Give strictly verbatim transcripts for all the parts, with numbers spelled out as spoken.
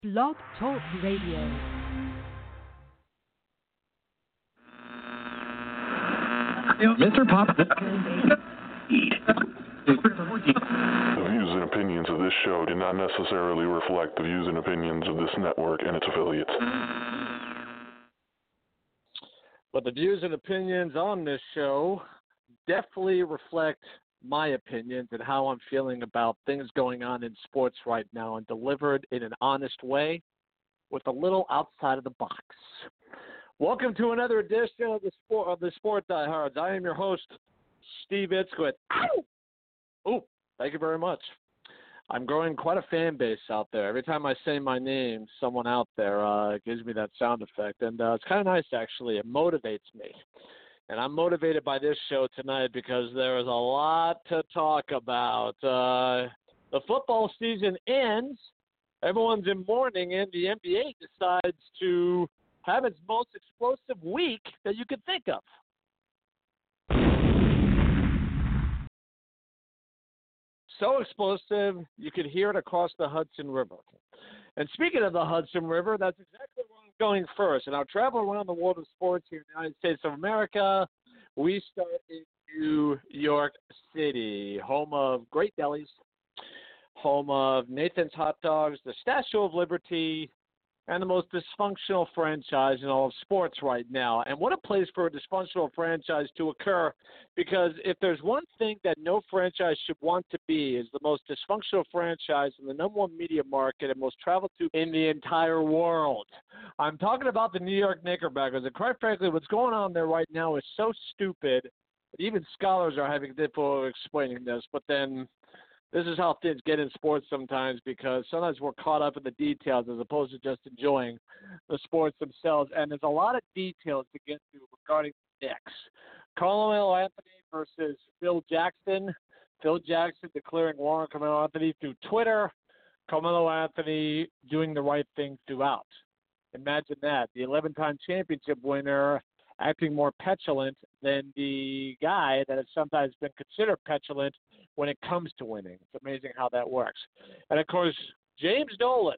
Blog Talk Radio. Mister Pop. The views and opinions of this show do not necessarily reflect the views and opinions of this network and its affiliates. But the views and opinions on this show definitely reflect my opinions and how I'm feeling about things going on in sports right now, and delivered in an honest way with a little outside of the box. Welcome to another edition of the Sport of the Sport Diehards. I am your host, Steve Itzquit. Ow! Oh, thank you very much. I'm growing quite a fan base out there. Every time I say my name, someone out there uh, gives me that sound effect, and uh, it's kind of nice, actually. It motivates me. And I'm motivated by this show tonight because there is a lot to talk about. Uh, the football season ends. Everyone's in mourning, and the N B A decides to have its most explosive week that you could think of. So explosive, you could hear it across the Hudson River. And speaking of the Hudson River, that's exactly where I'm going first. And I'll travel around the world of sports here in the United States of America. We start in New York City, home of great delis, home of Nathan's Hot Dogs, the Statue of Liberty, and the most dysfunctional franchise in all of sports right now. And what a place for a dysfunctional franchise to occur, because if there's one thing that no franchise should want to be, is the most dysfunctional franchise in the number one media market and most traveled to in the entire world. I'm talking about the New York Knickerbockers, and quite frankly, what's going on there right now is so stupid that even scholars are having difficulty explaining this, but then this is how things get in sports sometimes, because sometimes we're caught up in the details as opposed to just enjoying the sports themselves. And there's a lot of details to get through regarding the Knicks. Carmelo Anthony versus Phil Jackson. Phil Jackson declaring war on Carmelo Anthony through Twitter. Carmelo Anthony doing the right thing throughout. Imagine that. The eleven-time championship winner acting more petulant than the guy that has sometimes been considered petulant when it comes to winning. It's amazing how that works. And, of course, James Dolan,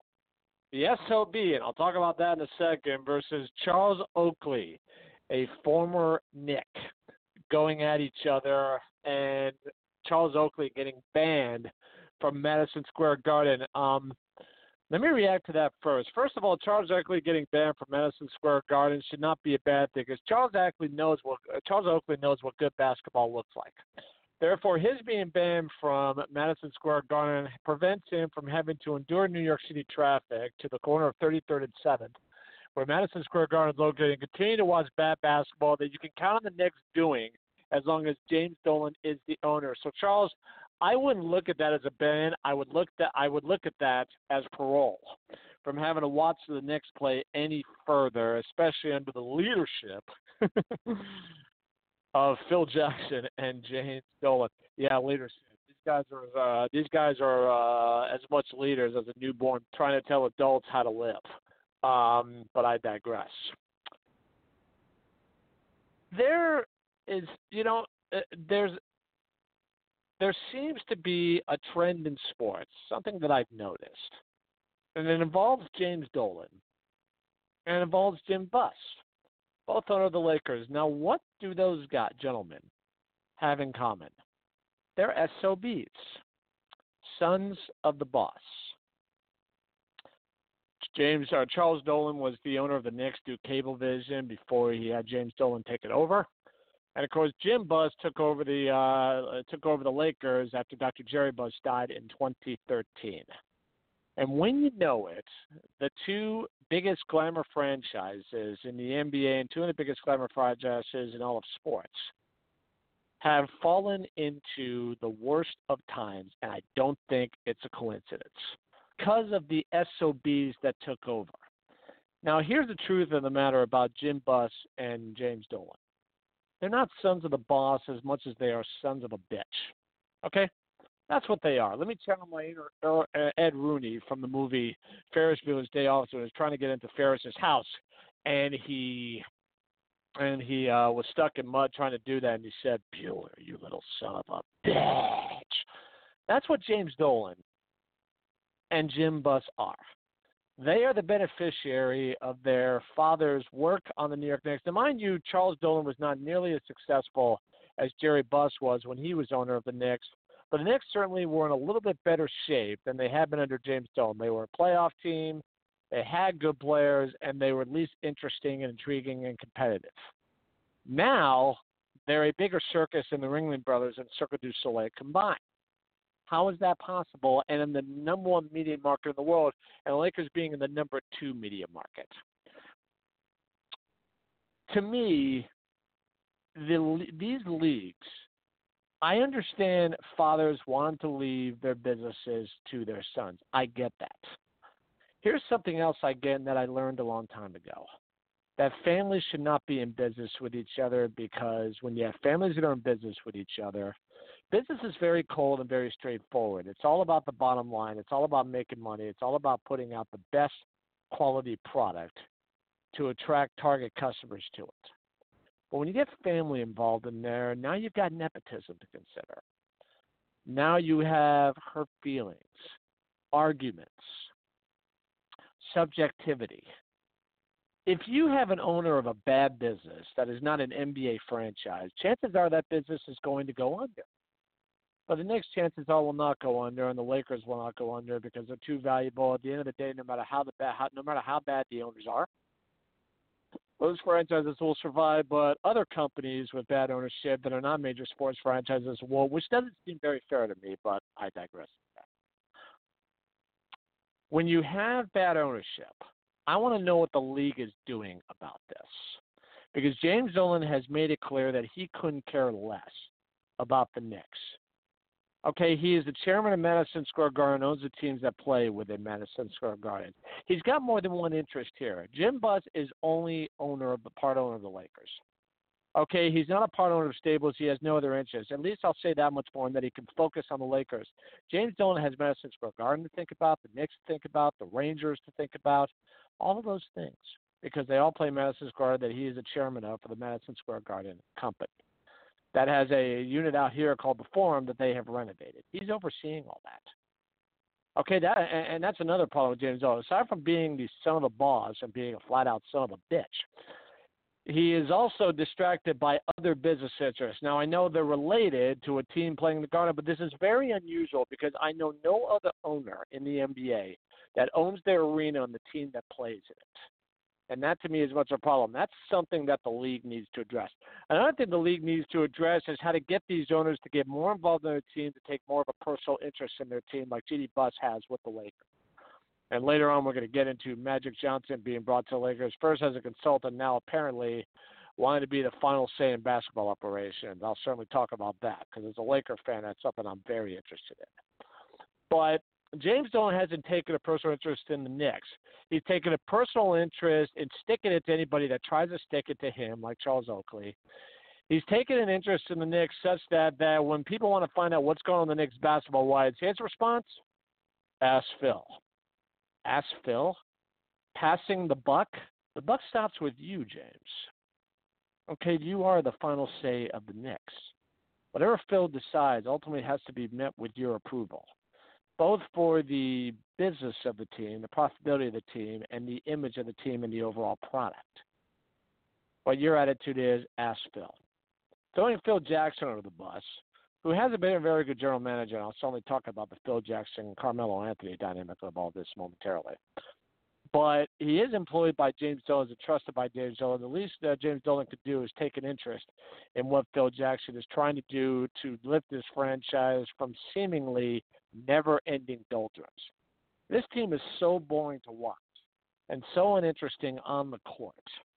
the S O B, and I'll talk about that in a second, versus Charles Oakley, a former Knick, going at each other, and Charles Oakley getting banned from Madison Square Garden. Um, Let me react to that first. First of all, Charles Oakley getting banned from Madison Square Garden should not be a bad thing, because Charles Oakley knows what Charles Oakley knows what good basketball looks like. Therefore, his being banned from Madison Square Garden prevents him from having to endure New York City traffic to the corner of thirty-third and seventh, where Madison Square Garden is located, and continue to watch bad basketball that you can count on the Knicks doing as long as James Dolan is the owner. So, Charles, I wouldn't look at that as a ban. I would look that I would look at that as parole from having to watch the Knicks play any further, especially under the leadership of Phil Jackson and James Dolan. Yeah, leadership. These guys are uh, these guys are uh, as much leaders as a newborn trying to tell adults how to live. Um, but I digress. There is, you know, uh, there's. There seems to be a trend in sports, something that I've noticed, and it involves James Dolan, and it involves Jim Buss, both owner of the Lakers. Now, what do those guys, gentlemen, have in common? They're S O Bs, sons of the boss. James uh, Charles Dolan was the owner of the Knicks through Cablevision before he had James Dolan take it over. And of course, Jim Buss took over the uh, took over the Lakers after Doctor Jerry Buss died in twenty thirteen. And when you know it, the two biggest glamour franchises in the N B A and two of the biggest glamour franchises in all of sports have fallen into the worst of times, and I don't think it's a coincidence because of the S O Bs that took over. Now, here's the truth of the matter about Jim Buss and James Dolan. They're not sons of the boss as much as they are sons of a bitch. Okay? That's what they are. Let me channel my inner uh, Ed Rooney from the movie Ferris Bueller's Day Off. So he was trying to get into Ferris's house, and he and he uh, was stuck in mud trying to do that, and he said, "Bueller, you little son of a bitch." That's what James Dolan and Jim Buss are. They are the beneficiary of their father's work on the New York Knicks. Now, mind you, Charles Dolan was not nearly as successful as Jerry Buss was when he was owner of the Knicks. But the Knicks certainly were in a little bit better shape than they had been under James Dolan. They were a playoff team. They had good players, and they were at least interesting and intriguing and competitive. Now, they're a bigger circus than the Ringling Brothers and Cirque du Soleil combined. How is that possible? And in the number one media market in the world, and the Lakers being in the number two media market. To me, the, these leagues, I understand fathers want to leave their businesses to their sons. I get that. Here's something else I get that I learned a long time ago. That families should not be in business with each other, because when you have families that are in business with each other, business is very cold and very straightforward. It's all about the bottom line. It's all about making money. It's all about putting out the best quality product to attract target customers to it. But when you get family involved in there, now you've got nepotism to consider. Now you have hurt feelings, arguments, subjectivity. If you have an owner of a bad business that is not an N B A franchise, chances are that business is going to go under. But the Knicks, chances are, will not go under, and the Lakers will not go under because they're too valuable. At the end of the day, no matter how the bad, how, no matter how bad the owners are, those franchises will survive. But other companies with bad ownership that are not major sports franchises will, which doesn't seem very fair to me. But I digress. When you have bad ownership, I want to know what the league is doing about this, because James Dolan has made it clear that he couldn't care less about the Knicks. Okay, he is the chairman of Madison Square Garden, owns the teams that play within Madison Square Garden. He's got more than one interest here. Jim Buss is only owner of the part owner of the Lakers. Okay, he's not a part owner of Stables. He has no other interest. At least I'll say that much more, and that he can focus on the Lakers. James Dolan has Madison Square Garden to think about, the Knicks to think about, the Rangers to think about, all of those things, because they all play Madison Square Garden that he is a chairman of for the Madison Square Garden company. That has a unit out here called the Forum that they have renovated. He's overseeing all that. Okay, that and, and that's another problem with James Dolan. Aside from being the son of a boss and being a flat-out son of a bitch, he is also distracted by other business interests. Now, I know they're related to a team playing in the Garden, but this is very unusual because I know no other owner in the N B A that owns their arena and the team that plays in it. And that, to me, is much a problem. That's something that the league needs to address. Another thing the league needs to address is how to get these owners to get more involved in their team, to take more of a personal interest in their team, like G D Buss has with the Lakers. And later on, we're going to get into Magic Johnson being brought to the Lakers, first as a consultant, now apparently wanting to be the final say in basketball operations. I'll certainly talk about that, because as a Laker fan, that's something I'm very interested in. But James Dolan hasn't taken a personal interest in the Knicks. He's taken a personal interest in sticking it to anybody that tries to stick it to him, like Charles Oakley. He's taken an interest in the Knicks such that, that when people want to find out what's going on in the Knicks basketball-wise, his response, ask Phil. Ask Phil? Passing the buck? The buck stops with you, James. Okay, you are the final say of the Knicks. Whatever Phil decides ultimately has to be met with your approval, both for the business of the team, the profitability of the team, and the image of the team and the overall product. But your attitude is, ask Phil. Throwing Phil Jackson under the bus, who hasn't been a very good general manager, and I'll certainly talk about the Phil Jackson, Carmelo Anthony dynamic of all this momentarily. But he is employed by James Dolan and trusted by James Dolan. The least uh, James Dolan could do is take an interest in what Phil Jackson is trying to do to lift this franchise from seemingly never-ending doldrums. This team is so boring to watch and so uninteresting on the court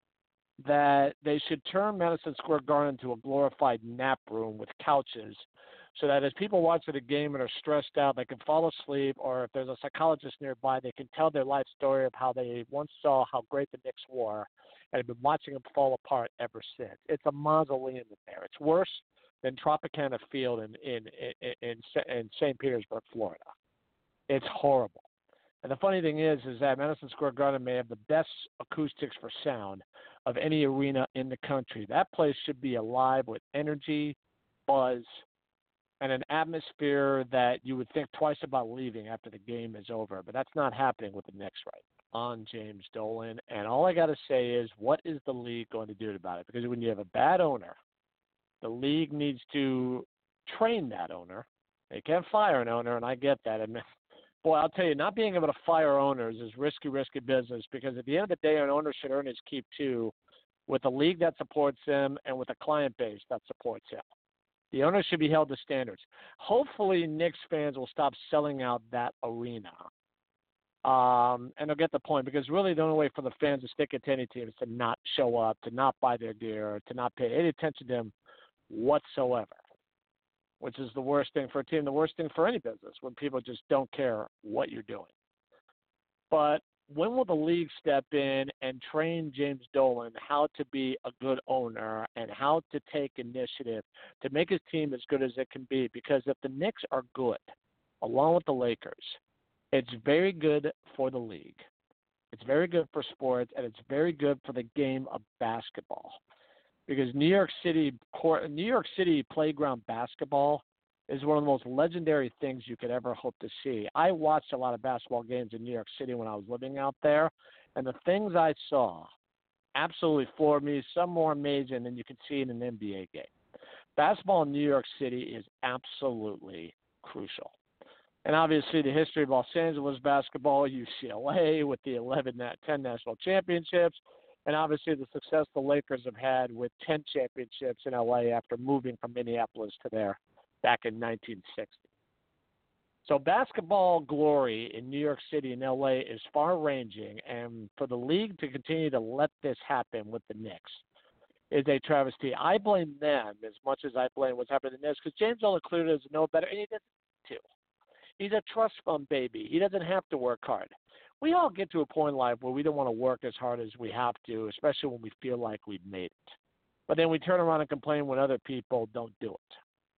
that they should turn Madison Square Garden into a glorified nap room with couches, so that as people watch the game and are stressed out, they can fall asleep, or if there's a psychologist nearby, they can tell their life story of how they once saw how great the Knicks were and have been watching them fall apart ever since. It's a mausoleum in there. It's worse than Tropicana Field in in in, in, in Saint Petersburg, Florida. It's horrible. And the funny thing is, is that Madison Square Garden may have the best acoustics for sound of any arena in the country. That place should be alive with energy, buzz, and an atmosphere that you would think twice about leaving after the game is over. But that's not happening with the Knicks right on James Dolan. And all I got to say is, what is the league going to do about it? Because when you have a bad owner, the league needs to train that owner. They can't fire an owner, and I get that. And boy, I'll tell you, not being able to fire owners is risky, risky business, because at the end of the day, an owner should earn his keep too, with a league that supports him and with a client base that supports him. The owner should be held to standards. Hopefully, Knicks fans will stop selling out that arena. Um, and they'll get the point, because really the only way for the fans to stick it to any team is to not show up, to not buy their gear, to not pay any attention to them whatsoever, which is the worst thing for a team, the worst thing for any business, when people just don't care what you're doing. But when will the league step in and train James Dolan how to be a good owner and how to take initiative to make his team as good as it can be? Because if the Knicks are good, along with the Lakers, it's very good for the league. It's very good for sports, and it's very good for the game of basketball. Because New York City court, New York City playground basketball is one of the most legendary things you could ever hope to see. I watched a lot of basketball games in New York City when I was living out there, and the things I saw absolutely floored me, some more amazing than you could see in an N B A game. Basketball in New York City is absolutely crucial. And obviously the history of Los Angeles basketball, U C L A with the eleven, ten national championships, and obviously the success the Lakers have had with ten championships in L A after moving from Minneapolis to there back in nineteen sixty. So basketball glory in New York City and L A is far-ranging, and for the league to continue to let this happen with the Knicks is a travesty. I blame them as much as I blame what's happening in the Knicks, because James Dolan clearly doesn't know better, and he doesn't need to. He's a trust fund baby. He doesn't have to work hard. We all get to a point in life where we don't want to work as hard as we have to, especially when we feel like we've made it. But then we turn around and complain when other people don't do it.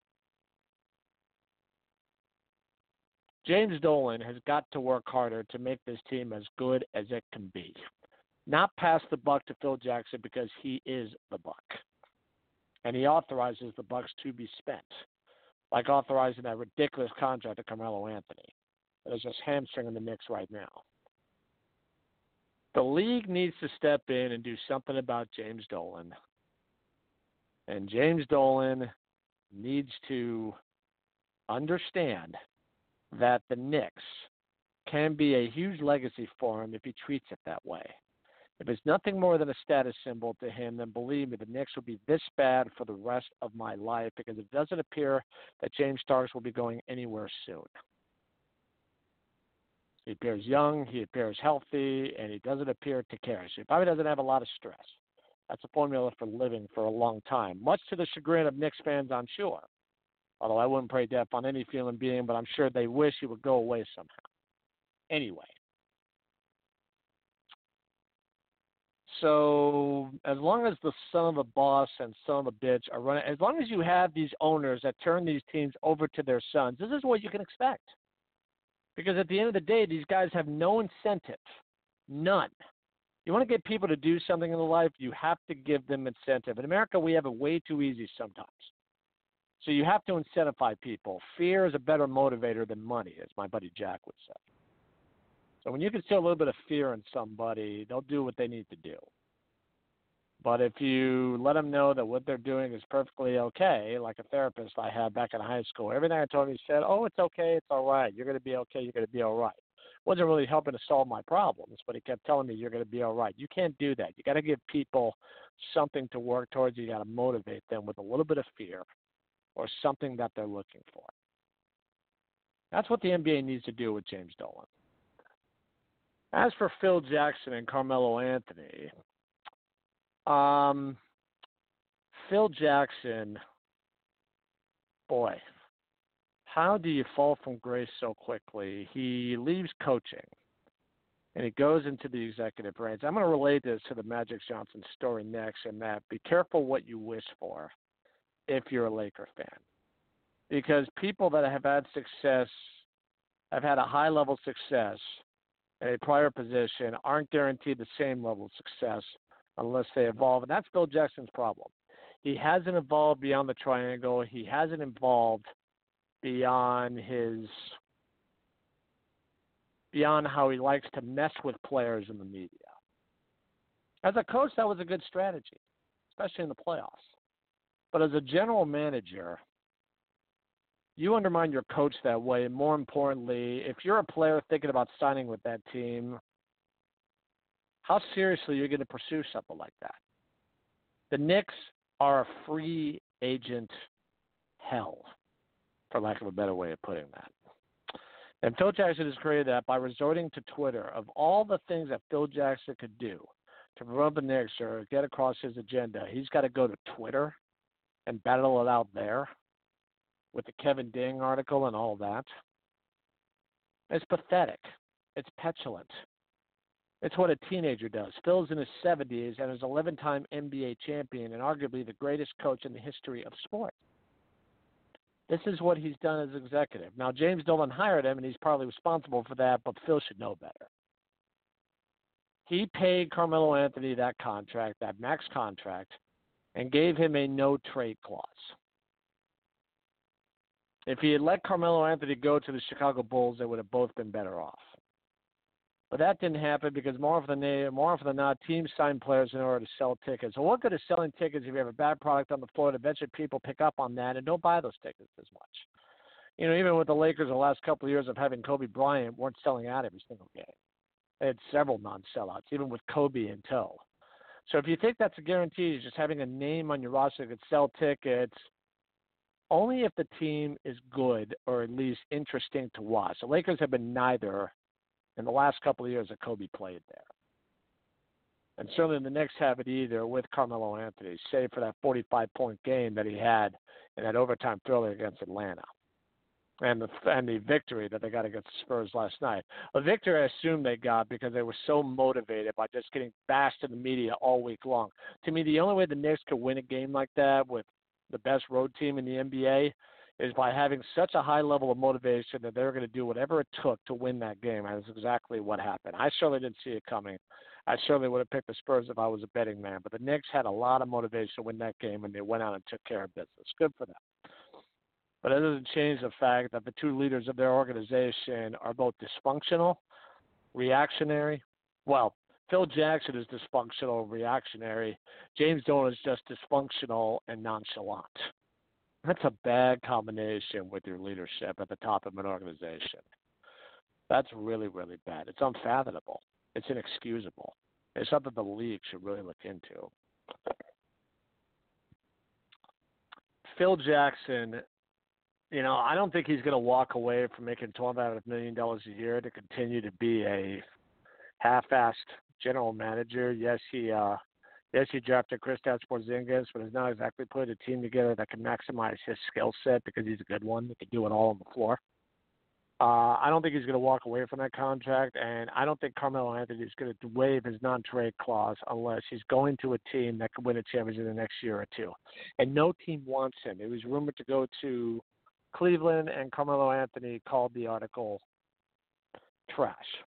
James Dolan has got to work harder to make this team as good as it can be. Not pass the buck to Phil Jackson, because he is the buck. And he authorizes the bucks to be spent, like authorizing that ridiculous contract to Carmelo Anthony that is just hamstringing the Knicks right now. The league needs to step in and do something about James Dolan. And James Dolan needs to understand that the Knicks can be a huge legacy for him if he treats it that way. If it's nothing more than a status symbol to him, then believe me, the Knicks will be this bad for the rest of my life, because it doesn't appear that James Starks will be going anywhere soon. He appears young, he appears healthy, and he doesn't appear to care. So he probably doesn't have a lot of stress. That's a formula for living for a long time, much to the chagrin of Knicks fans, I'm sure. Although I wouldn't pray death on any human being, but I'm sure they wish he would go away somehow. Anyway. So as long as the son of a boss and son of a bitch are running, as long as you have these owners that turn these teams over to their sons, this is what you can expect. Because at the end of the day, these guys have no incentive. None. You want to get people to do something in their life, you have to give them incentive. In America, we have it way too easy sometimes. So you have to incentivize people. Fear is a better motivator than money, as my buddy Jack would say. So when you can instill a little bit of fear in somebody, they'll do what they need to do. But if you let them know that what they're doing is perfectly okay, like a therapist I had back in high school, everything I told him, he said, oh, it's okay, it's all right. You're going to be okay, you're going to be all right. Wasn't really helping to solve my problems, but he kept telling me you're going to be all right. You can't do that. You got to give people something to work towards. You got to motivate them with a little bit of fear or something that they're looking for. That's what the N B A needs to do with James Dolan. As for Phil Jackson and Carmelo Anthony, um, Phil Jackson, boy, how do you fall from grace so quickly? He leaves coaching, and he goes into the executive ranks. I'm going to relate this to the Magic Johnson story next, and that be careful what you wish for if you're a Laker fan. Because people that have had success, have had a high-level success in a prior position, aren't guaranteed the same level of success unless they evolve. And that's Phil Jackson's problem. He hasn't evolved beyond the triangle. He hasn't evolved beyond his beyond how he likes to mess with players in the media. As a coach, that was a good strategy, especially in the playoffs. But as a general manager, you undermine your coach that way. And more importantly, if you're a player thinking about signing with that team, how seriously are you going to pursue something like that? The Knicks are a free agent hell, for lack of a better way of putting that. And Phil Jackson has created that by resorting to Twitter. Of all the things that Phil Jackson could do to promote the Knicks or get across his agenda, he's got to go to Twitter and battle it out there with the Kevin Ding article and all that. It's pathetic. It's petulant. It's what a teenager does. Phil's in his seventies and is an eleven-time N B A champion and arguably the greatest coach in the history of sports. This is what he's done as executive. Now, James Dolan hired him, and he's partly responsible for that, but Phil should know better. He paid Carmelo Anthony that contract, that max contract, and gave him a no-trade clause. If he had let Carmelo Anthony go to the Chicago Bulls, they would have both been better off. But that didn't happen because more often than, more often than not, teams sign players in order to sell tickets. So what good is selling tickets if you have a bad product on the floor? And eventually people pick up on that and don't buy those tickets as much. You know, even with the Lakers the last couple of years of having Kobe Bryant, weren't selling out every single game. They had several non-sellouts, even with Kobe in tow. So if you think that's a guarantee, just having a name on your roster that could sell tickets, only if the team is good or at least interesting to watch. The Lakers have been neither in the last couple of years that Kobe played there. And certainly the Knicks haven't either with Carmelo Anthony, save for that forty-five point game that he had in that overtime thriller against Atlanta. And the and the victory that they got against the Spurs last night. A victory I assume they got because they were so motivated by just getting bashed in the media all week long. To me, the only way the Knicks could win a game like that with the best road team in the N B A is by having such a high level of motivation that they're going to do whatever it took to win that game. And that's exactly what happened. I certainly didn't see it coming. I certainly would have picked the Spurs if I was a betting man. But the Knicks had a lot of motivation to win that game, and they went out and took care of business. Good for them. But it doesn't change the fact that the two leaders of their organization are both dysfunctional, reactionary. Well, Phil Jackson is dysfunctional, reactionary. James Dolan is just dysfunctional and nonchalant. That's a bad combination with your leadership at the top of an organization. That's really, really bad. It's unfathomable. It's inexcusable. It's something the league should really look into. Phil Jackson, you know, I don't think he's going to walk away from making twelve point five million dollars a year to continue to be a half-assed general manager. Yes, he uh, yes he drafted Kristaps Porzingis, but has not exactly put a team together that can maximize his skill set because he's a good one that can do it all on the floor. Uh, I don't think he's going to walk away from that contract, and I don't think Carmelo Anthony is going to waive his non-trade clause unless he's going to a team that can win a championship in the next year or two. And no team wants him. It was rumored to go to Cleveland, and Carmelo Anthony called the article trash.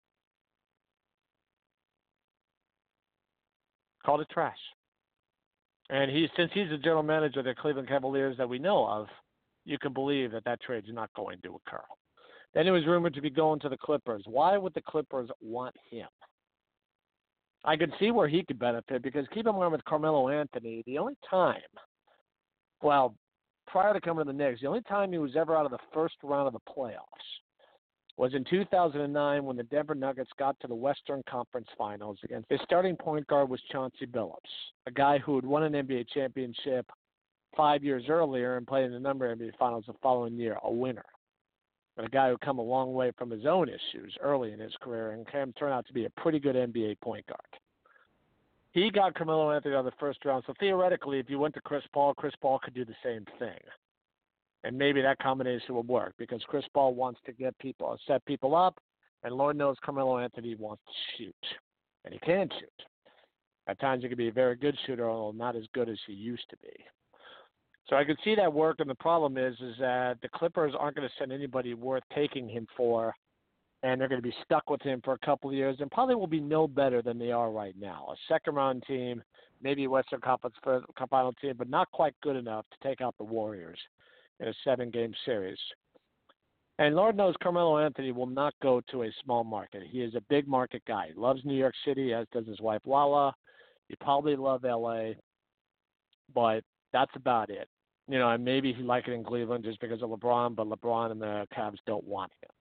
Called it trash. And he, since he's the general manager of the Cleveland Cavaliers that we know of, you can believe that that trade's not going to occur. Then it was rumored to be going to the Clippers. Why would the Clippers want him? I could see where he could benefit because keep in mind with Carmelo Anthony, the only time, well, prior to coming to the Knicks, the only time he was ever out of the first round of the playoffs was in two thousand nine when the Denver Nuggets got to the Western Conference Finals against his starting point guard was Chauncey Billups, a guy who had won an N B A championship five years earlier and played in a number of N B A Finals the following year, a winner. But a guy who come a long way from his own issues early in his career and can turn out to be a pretty good N B A point guard. He got Carmelo Anthony out of the first round, so theoretically, if you went to Chris Paul, Chris Paul could do the same thing. And maybe that combination will work because Chris Paul wants to get people, set people up, and Lord knows Carmelo Anthony wants to shoot. And he can shoot. At times he can be a very good shooter, although not as good as he used to be. So I could see that work, and the problem is is that the Clippers aren't going to send anybody worth taking him for, and they're going to be stuck with him for a couple of years and probably will be no better than they are right now. A second-round team, maybe a Western Conference final team, but not quite good enough to take out the Warriors in a seven-game series. And Lord knows Carmelo Anthony will not go to a small market. He is a big market guy. He loves New York City, as does his wife Lala. He probably loves L A, but that's about it. You know, and maybe he liked it in Cleveland just because of LeBron, but LeBron and the Cavs don't want him.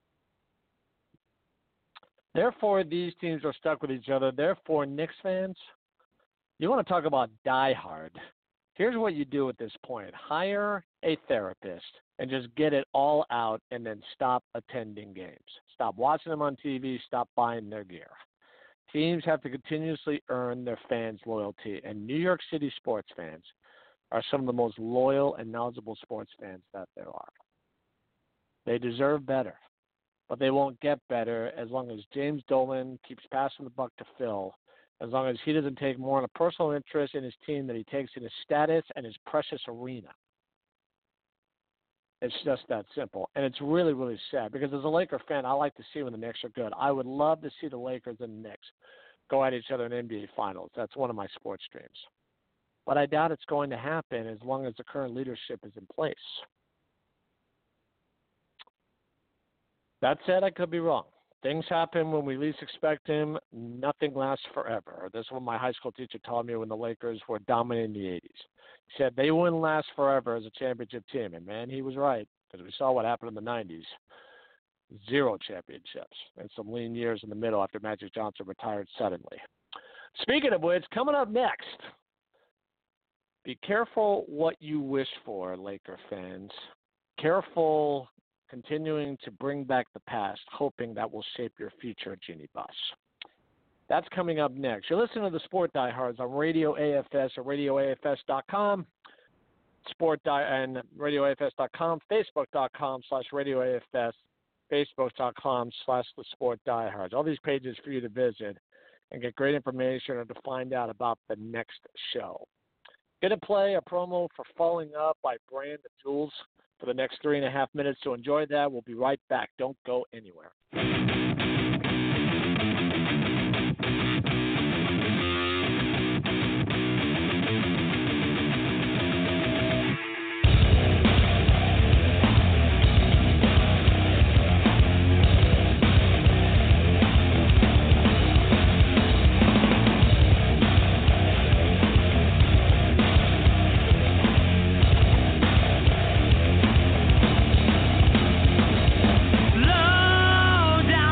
Therefore, these teams are stuck with each other. Therefore, Knicks fans, you want to talk about die hard. Here's what you do at this point. Hire a therapist and just get it all out and then stop attending games. Stop watching them on T V. Stop buying their gear. Teams have to continuously earn their fans' loyalty, and New York City sports fans are some of the most loyal and knowledgeable sports fans that there are. They deserve better, but they won't get better as long as James Dolan keeps passing the buck to Phil, as long as he doesn't take more of a personal interest in his team than he takes in his status and his precious arena. It's just that simple. And it's really, really sad because as a Laker fan, I like to see when the Knicks are good. I would love to see the Lakers and the Knicks go at each other in N B A Finals. That's one of my sports dreams. But I doubt it's going to happen as long as the current leadership is in place. That said, I could be wrong. Things happen when we least expect them. Nothing lasts forever. This is what my high school teacher taught me when the Lakers were dominating in the eighties. He said they wouldn't last forever as a championship team. And, man, he was right because we saw what happened in the nineties. Zero championships and some lean years in the middle after Magic Johnson retired suddenly. Speaking of which, coming up next, be careful what you wish for, Laker fans. Careful continuing to bring back the past, hoping that will shape your future, Jeannie Buss. That's coming up next. You're listening to the Sport Diehards on Radio A F S or radio A F S dot com, Sport Di- and radio A F S dot com, Facebook dot com slash Radio A F S, Facebook dot com slash the Sport Diehards. All these pages for you to visit and get great information or to find out about the next show. Going to play a promo for Falling Up by Brand Jewels for the next three and a half minutes. So enjoy that. We'll be right back. Don't go anywhere. Slow down.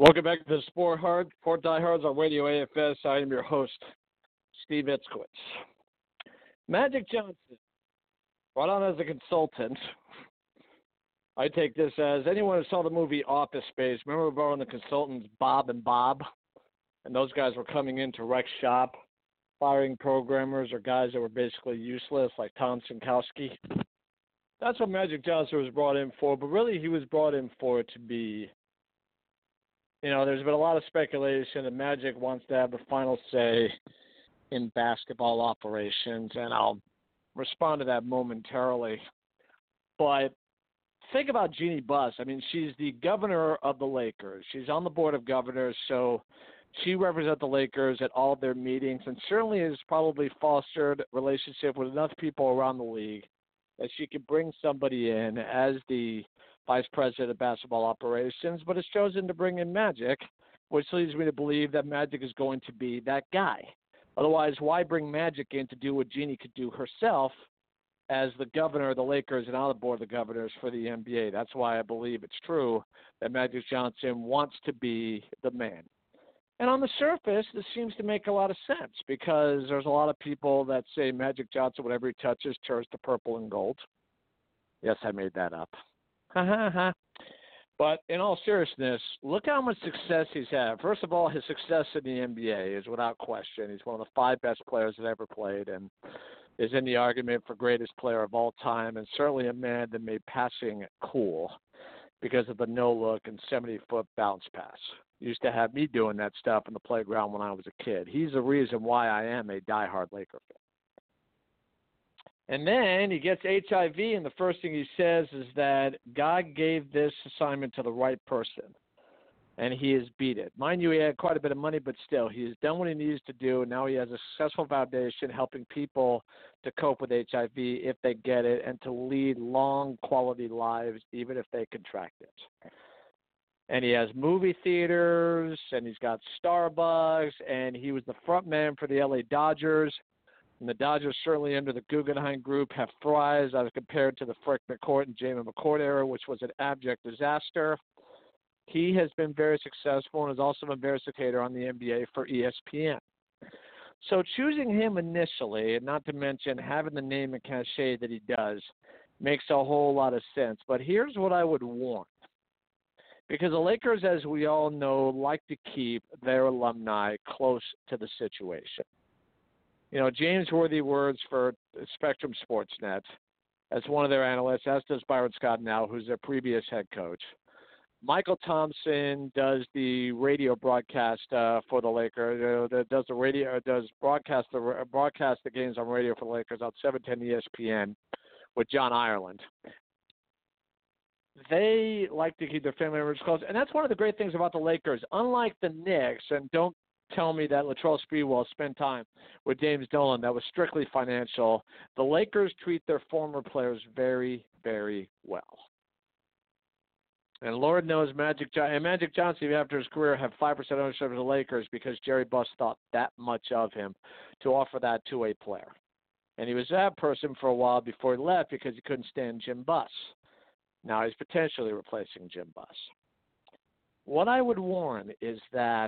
Welcome back to the Sport Hard, Sport Diehards on Radio A F S. I am your host, Steve Itzkowitz. Magic Johnson, brought on as a consultant. I take this as anyone who saw the movie Office Space. Remember we brought on the consultants Bob and Bob? And those guys were coming in to wreck shop, firing programmers or guys that were basically useless, like Tom Sinkowski. That's what Magic Johnson was brought in for, but really he was brought in for to be, you know, there's been a lot of speculation that Magic wants to have the final say in basketball operations, and I'll respond to that momentarily. But think about Jeannie Buss. I mean, she's the governor of the Lakers. She's on the board of governors, so she represents the Lakers at all of their meetings and certainly has probably fostered a relationship with enough people around the league that she could bring somebody in as the vice president of basketball operations, but has chosen to bring in Magic, which leads me to believe that Magic is going to be that guy. Otherwise, why bring Magic in to do what Jeannie could do herself as the governor of the Lakers and on the board of the governors for the N B A? That's why I believe it's true that Magic Johnson wants to be the man. And on the surface, this seems to make a lot of sense because there's a lot of people that say Magic Johnson, whatever he touches, turns to purple and gold. Yes, I made that up. Ha ha ha. But in all seriousness, look how much success he's had. First of all, his success in the N B A is without question. He's one of the five best players that ever played and is in the argument for greatest player of all time, and certainly a man that made passing cool because of the no-look and seventy-foot bounce pass. Used to have me doing that stuff in the playground when I was a kid. He's the reason why I am a diehard Laker fan. And then he gets H I V, and the first thing he says is that God gave this assignment to the right person, and he has beat it. Mind you, he had quite a bit of money, but still, he has done what he needs to do, and now he has a successful foundation helping people to cope with H I V if they get it and to lead long, quality lives even if they contract it. And he has movie theaters, and he's got Starbucks, and he was the front man for the L A Dodgers. And the Dodgers, certainly under the Guggenheim Group, have thrived as compared to the Frick McCourt and Jamie McCourt era, which was an abject disaster. He has been very successful and has also been very successful on the N B A for E S P N. So choosing him initially, and not to mention having the name and cachet that he does, makes a whole lot of sense. But here's what I would warn. Because the Lakers, as we all know, like to keep their alumni close to the situation. You know, James Worthy words for Spectrum Sportsnet as one of their analysts, as does Byron Scott now, who's their previous head coach. Michael Thompson does the radio broadcast uh, for the Lakers. Uh, does the radio does broadcast the broadcast the games on radio for the Lakers on seven ten E S P N with John Ireland. They like to keep their family members close, and that's one of the great things about the Lakers. Unlike the Knicks, and don't tell me that Latrell Sprewell spent time with James Dolan, that was strictly financial. The Lakers treat their former players very, very well. And Lord knows Magic John- and Magic Johnson, after his career, had five percent ownership of the Lakers because Jerry Buss thought that much of him to offer that to a player. And he was that person for a while before he left because he couldn't stand Jim Buss. Now he's potentially replacing Jim Buss. What I would warn is that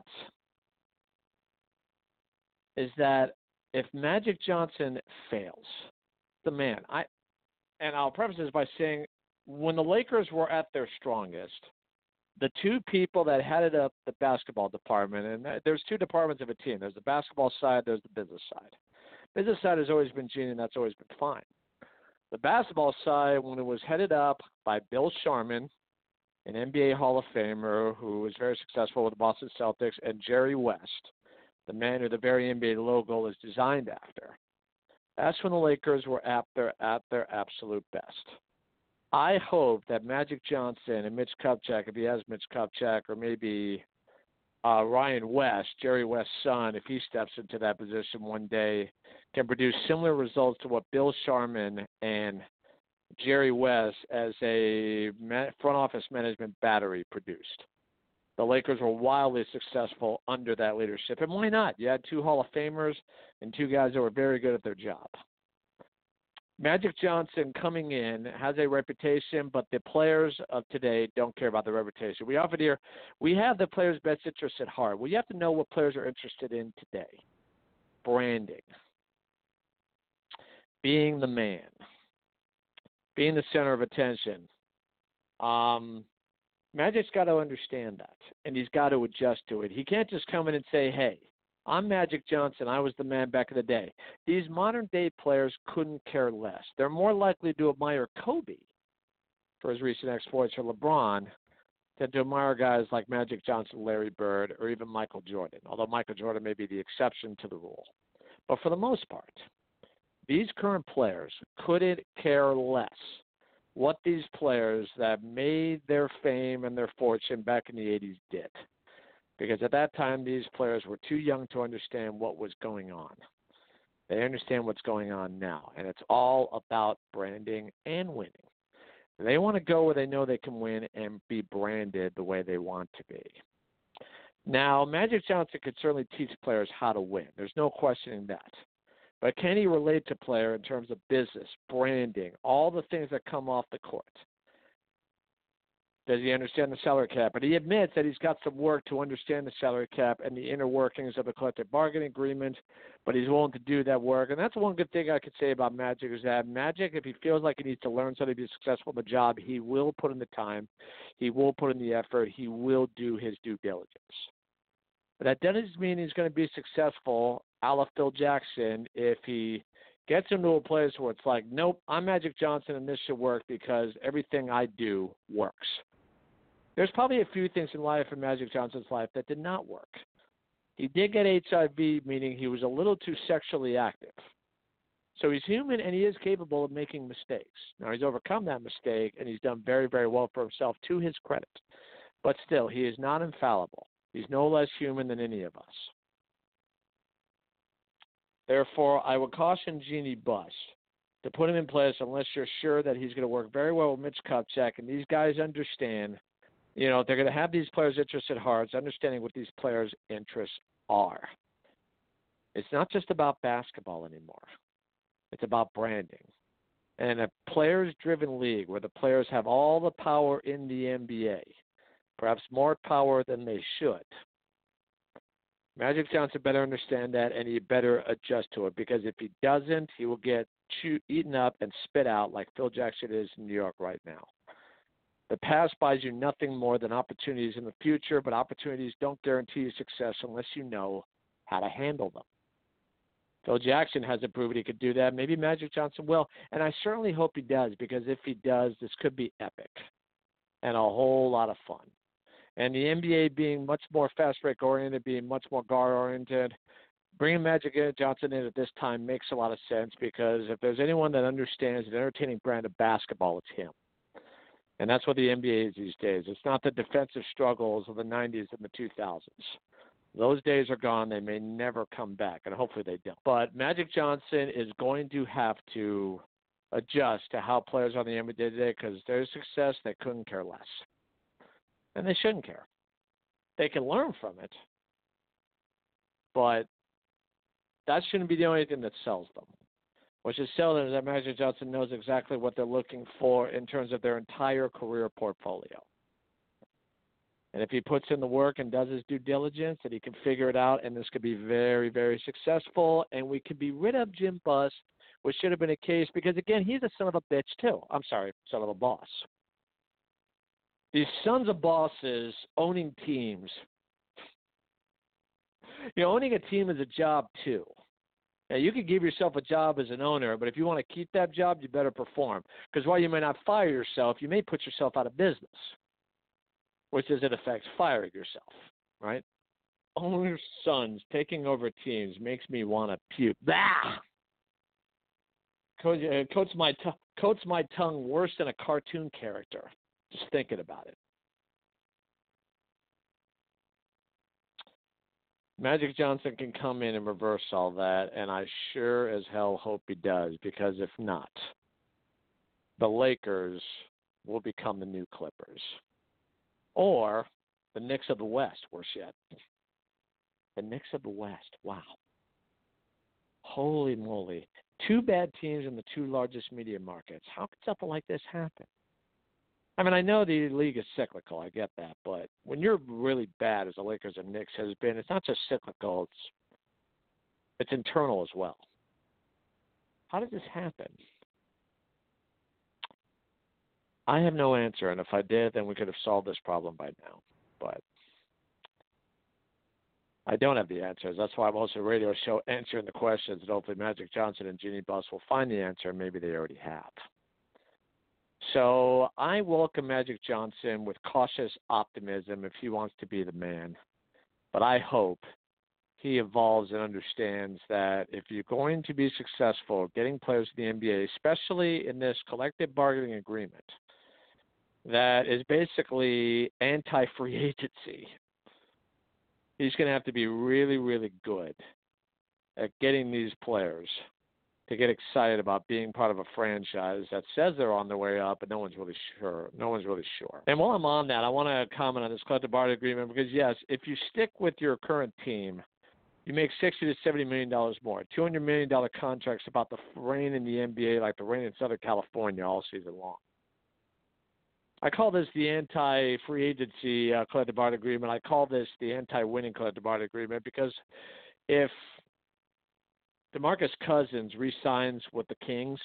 is that if Magic Johnson fails, the man, I, and I'll preface this by saying, when the Lakers were at their strongest, the two people that headed up the basketball department, and there's two departments of a team. There's the basketball side, there's the business side. Business side has always been Gene, and that's always been fine. The basketball side, when it was headed up by Bill Sharman, an N B A Hall of Famer who was very successful with the Boston Celtics, and Jerry West, the man who the very N B A logo is designed after. That's when the Lakers were at their, at their absolute best. I hope that Magic Johnson and Mitch Kupchak, if he has Mitch Kupchak, or maybe uh, Ryan West, Jerry West's son, if he steps into that position one day, can produce similar results to what Bill Sharman and Jerry West as a front office management battery produced. The Lakers were wildly successful under that leadership. And why not? You had two Hall of Famers and two guys that were very good at their job. Magic Johnson coming in has a reputation, but the players of today don't care about the reputation. We often hear, we have the players' best interests at heart. Well, you have to know what players are interested in today. Branding. Being the man. Being the center of attention. Um, Magic's got to understand that, and he's got to adjust to it. He can't just come in and say, hey, I'm Magic Johnson. I was the man back in the day. These modern-day players couldn't care less. They're more likely to admire Kobe for his recent exploits or LeBron than to admire guys like Magic Johnson, Larry Bird, or even Michael Jordan, although Michael Jordan may be the exception to the rule. But for the most part, these current players couldn't care less what these players that made their fame and their fortune back in the eighties did. Because at that time, these players were too young to understand what was going on. They understand what's going on now, and it's all about branding and winning. They want to go where they know they can win and be branded the way they want to be. Now, Magic Johnson could certainly teach players how to win. There's no questioning that. But can he relate to player in terms of business, branding, all the things that come off the court? Does he understand the salary cap? And he admits that he's got some work to understand the salary cap and the inner workings of the collective bargaining agreement, but he's willing to do that work. And that's one good thing I could say about Magic is that Magic, if he feels like he needs to learn something to be successful in the job, he will put in the time, he will put in the effort, he will do his due diligence. But that doesn't mean he's going to be successful, a la Phil Jackson, if he gets into a place where it's like, nope, I'm Magic Johnson and this should work because everything I do works. There's probably a few things in life in Magic Johnson's life that did not work. He did get H I V, meaning he was a little too sexually active. So he's human and he is capable of making mistakes. Now, he's overcome that mistake and he's done very, very well for himself to his credit. But still, he is not infallible. He's no less human than any of us. Therefore, I would caution Jeannie Buss to put him in place unless you're sure that he's going to work very well with Mitch Kupchak and these guys understand. You know, they're going to have these players' interests at heart, understanding what these players' interests are. It's not just about basketball anymore. It's about branding. And a players-driven league where the players have all the power in the N B A, perhaps more power than they should. Magic Johnson better understand that, and he better adjust to it, because if he doesn't, he will get chew, eaten up and spit out like Phil Jackson is in New York right now. The past buys you nothing more than opportunities in the future, but opportunities don't guarantee you success unless you know how to handle them. Phil Jackson hasn't proven he could do that. Maybe Magic Johnson will, and I certainly hope he does, because if he does, this could be epic and a whole lot of fun. And the N B A being much more fast break oriented, being much more guard oriented, bringing Magic Johnson in at this time makes a lot of sense, because if there's anyone that understands an entertaining brand of basketball, it's him. And that's what the N B A is these days. It's not the defensive struggles of the nineties and the two thousands. Those days are gone. They may never come back, and hopefully they don't. But Magic Johnson is going to have to adjust to how players on the N B A today, because their success, they couldn't care less. And they shouldn't care. They can learn from it, but that shouldn't be the only thing that sells them. What should sell them is that Magic Johnson knows exactly what they're looking for in terms of their entire career portfolio. And if he puts in the work and does his due diligence, that he can figure it out, and this could be very, very successful, and we could be rid of Jim Buss, which should have been a case, because, again, he's a son of a bitch, too. I'm sorry, son of a boss. These sons of bosses owning teams. You know, owning a team is a job, too. Now, you can give yourself a job as an owner, but if you want to keep that job, you better perform. Because while you may not fire yourself, you may put yourself out of business, which is, in effect, firing yourself, right? Owner sons taking over teams makes me want to puke. Bah! Coats, uh, coats, my t- coats my tongue worse than a cartoon character, just thinking about it. Magic Johnson can come in and reverse all that, and I sure as hell hope he does, because if not, the Lakers will become the new Clippers. Or the Knicks of the West, worse yet. The Knicks of the West, wow. Holy moly. Two bad teams in the two largest media markets. How could something like this happen? I mean, I know the league is cyclical. I get that. But when you're really bad, as the Lakers and Knicks has been, it's not just cyclical. It's, it's internal as well. How did this happen? I have no answer, and if I did, then we could have solved this problem by now. But I don't have the answers. That's why I'm also a radio show answering the questions, and hopefully Magic Johnson and Jeannie Buss will find the answer, and maybe they already have. So I welcome Magic Johnson with cautious optimism if he wants to be the man. But I hope he evolves and understands that if you're going to be successful getting players to the N B A, especially in this collective bargaining agreement that is basically anti-free agency, he's going to have to be really, really good at getting these players to get excited about being part of a franchise that says they're on their way up, but no one's really sure. No one's really sure. And while I'm on that, I want to comment on this collective bargaining agreement because, yes, if you stick with your current team, you make sixty to seventy million dollars more. two hundred million dollars contracts about the rain in the N B A like the rain in Southern California all season long. I call this the anti-free agency uh, collective bargaining agreement. I call this the anti-winning collective bargaining agreement because if DeMarcus Cousins re-signs with the Kings,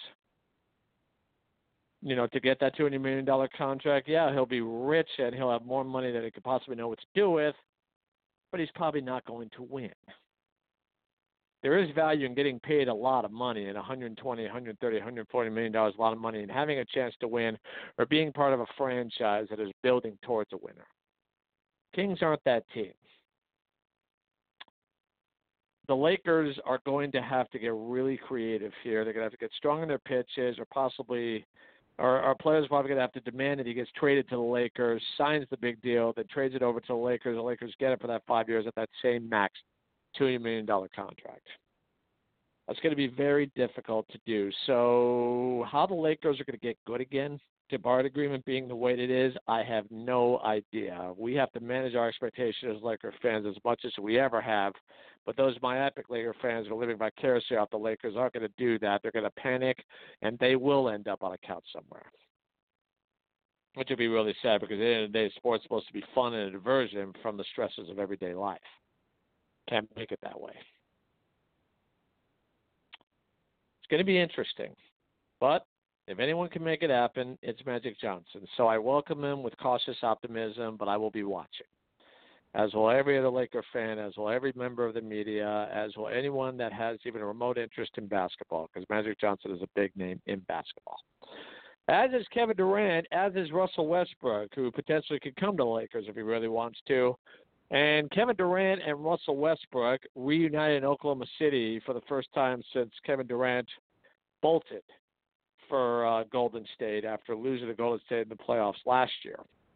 you know, to get that two hundred million dollars contract, yeah, he'll be rich and he'll have more money than he could possibly know what to do with, but he's probably not going to win. There is value in getting paid a lot of money, and one hundred twenty, one hundred thirty, one hundred forty million dollars, a lot of money, and having a chance to win or being part of a franchise that is building towards a winner. Kings aren't that team. The Lakers are going to have to get really creative here. They're going to have to get strong in their pitches, or possibly, or our players are probably going to have to demand that he gets traded to the Lakers, signs the big deal, then trades it over to the Lakers. The Lakers get it for that five years at that same max two hundred million dollars contract. That's going to be very difficult to do. So how the Lakers are going to get good again, the bargaining agreement being the way it is, I have no idea. We have to manage our expectations as Laker fans as much as we ever have. But those myopic Laker fans who are living vicariously off the Lakers aren't going to do that. They're going to panic, and they will end up on a couch somewhere, which would be really sad because at the end of the day, sports is supposed to be fun and a diversion from the stresses of everyday life. Can't make it that way. It's going to be interesting. But if anyone can make it happen, it's Magic Johnson. So I welcome him with cautious optimism, but I will be watching. As will every other Laker fan, as will every member of the media, as will anyone that has even a remote interest in basketball, because Magic Johnson is a big name in basketball. As is Kevin Durant, as is Russell Westbrook, who potentially could come to the Lakers if he really wants to. And Kevin Durant and Russell Westbrook reunited in Oklahoma City for the first time since Kevin Durant bolted for uh, Golden State after losing to Golden State in the playoffs last year.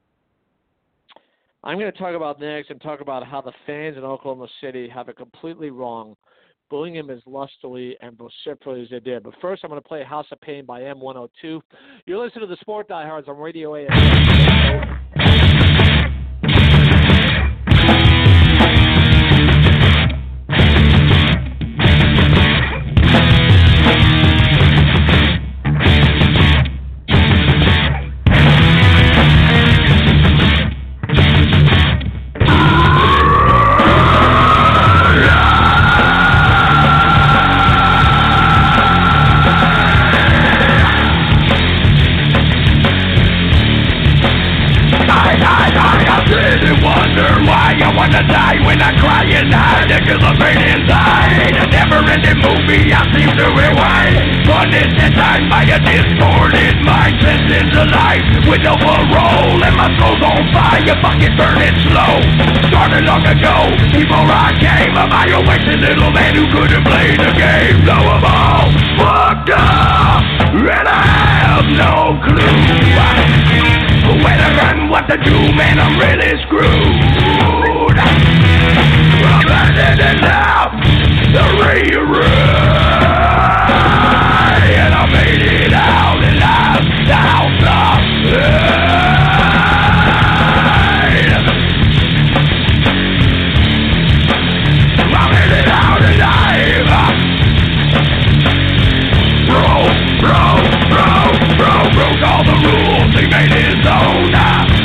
I'm going to talk about next and talk about how the fans in Oklahoma City have it completely wrong, bullying him as lustily and vociferously as they did. But first, I'm going to play House of Pain by M one oh two. You're listening to the Sport Diehards on Radio A M. Little man who couldn't play the game. Now I'm all fucked up, and I have no clue where to run, what to do, man, I'm really screwed. I'm running enough to rearrange, and I made it out alive, the house of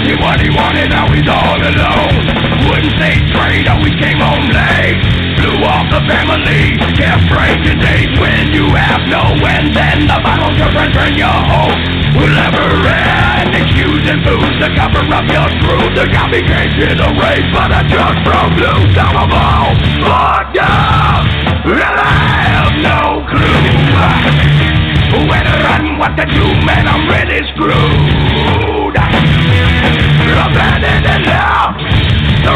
get what he wanted, now he's all alone. Wouldn't say straight, always came home late. Blew off the family, kept breaking days. When you have no end, then the bottle children burn your home. Will never end, excusing booze to cover up your screws. The complication of race, but I just broke loose. Now I'm all fucked up, and I have no clue where to run, what to do, man, I'm really screwed. Abandoned and left to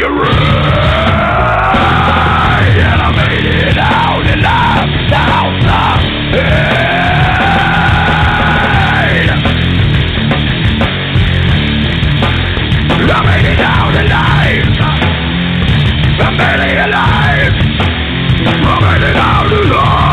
rewrite, and I made it out alive, the house of hate. I made it out alive, I'm barely alive, I made it out alive.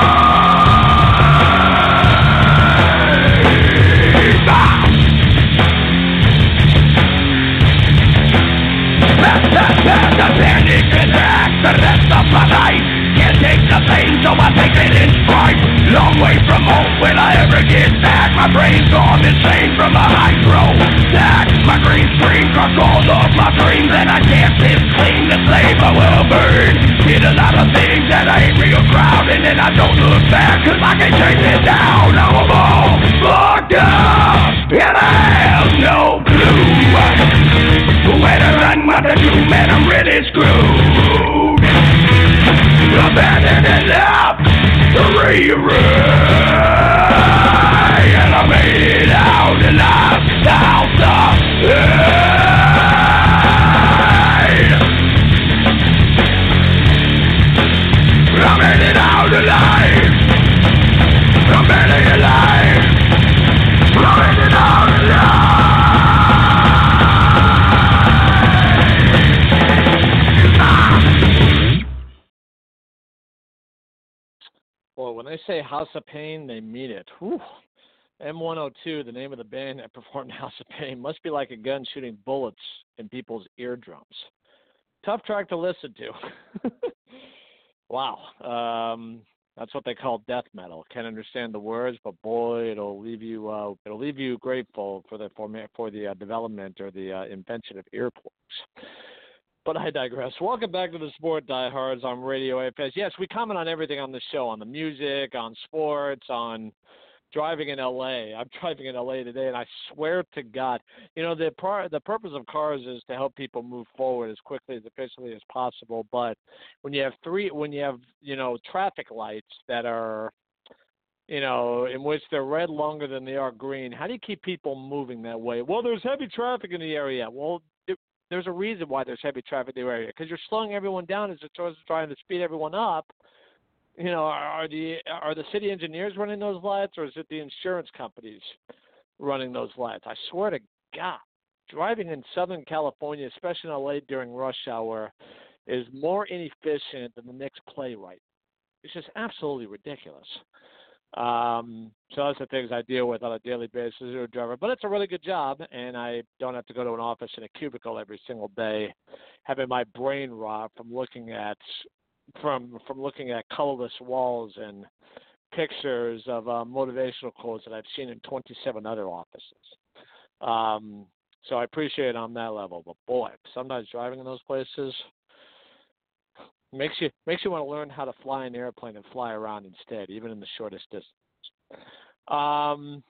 The panic attacks the rest of my life. Can't take the pain, so I take it in stride. Long way from home, will I ever get back? My brain's gone insane from a hydro stack. My green screen crushed all of my dreams, and I can't piss clean to save I will burn. Did a lot of things that I ain't real proud, and then I don't look back, cause I can't chase it down. Now I'm all fucked up, and I have no clue where to run, what to do, man, I'm really screwed. Abandoned and left to rewrite, and I made it out alive, the house of hate. I made it out alive, I'm barely alive, I made it out alive. Well, when they say House of Pain, they mean it. Whew. M one oh two, the name of the band that performed House of Pain, must be like a gun shooting bullets in people's eardrums. Tough track to listen to. Wow. Um, that's what they call death metal. Can't understand the words, but boy, it'll leave you uh, it'll leave you grateful for the for, for the uh, development or the uh, invention of earplugs. But I digress. Welcome back to the Sport Diehards on Radio A F S. Yes, we comment on everything on the show, on the music, on sports, on driving in L A. I'm driving in L A today, and I swear to God, you know, the par- the purpose of cars is to help people move forward as quickly, as efficiently as possible. But when you have three, when you have, you know, traffic lights that are, you know, in which they're red longer than they are green, how do you keep people moving that way? Well, there's heavy traffic in the area. Well, there's a reason why there's heavy traffic in the area, because you're slowing everyone down as opposed to trying to speed everyone up. You know, are the are the city engineers running those lights, or is it the insurance companies running those lights? I swear to God, driving in Southern California, especially in L A during rush hour, is more inefficient than the next playwright. It's just absolutely ridiculous. Um, so that's the things I deal with on a daily basis as a driver. But it's a really good job, and I don't have to go to an office in a cubicle every single day, having my brain rot from looking at from from looking at colorless walls and pictures of uh, motivational quotes that I've seen in twenty-seven other offices. Um, so I appreciate it on that level. But boy, sometimes driving in those places Makes you makes you want to learn how to fly an airplane and fly around instead, even in the shortest distance. Um,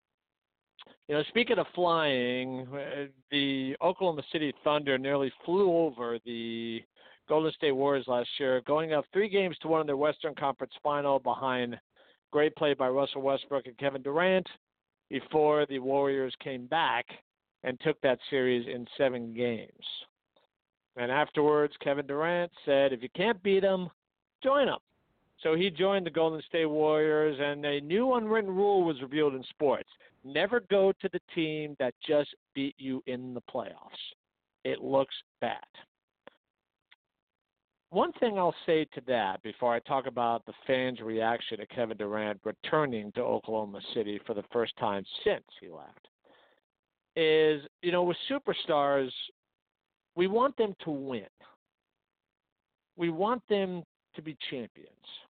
you know, speaking of flying, the Oklahoma City Thunder nearly flew over the Golden State Warriors last year, going up three games to one in their Western Conference final behind great play by Russell Westbrook and Kevin Durant before the Warriors came back and took that series in seven games. And afterwards, Kevin Durant said, if you can't beat them, join them. So he joined the Golden State Warriors, and a new unwritten rule was revealed in sports. Never go to the team that just beat you in the playoffs. It looks bad. One thing I'll say to that before I talk about the fans' reaction to Kevin Durant returning to Oklahoma City for the first time since he left is, you know, with superstars, we want them to win. We want them to be champions.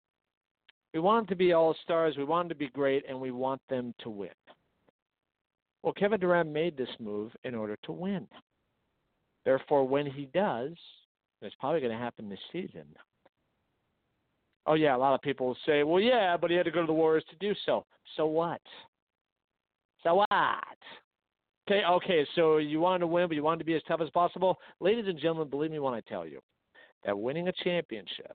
We want them to be all-stars. We want them to be great, and we want them to win. Well, Kevin Durant made this move in order to win. Therefore, when he does, and it's probably going to happen this season. Oh, yeah, a lot of people will say, well, yeah, but he had to go to the Warriors to do so. So what? So what? Okay, okay, so you wanted to win, but you wanted to be as tough as possible. Ladies and gentlemen, believe me when I tell you that winning a championship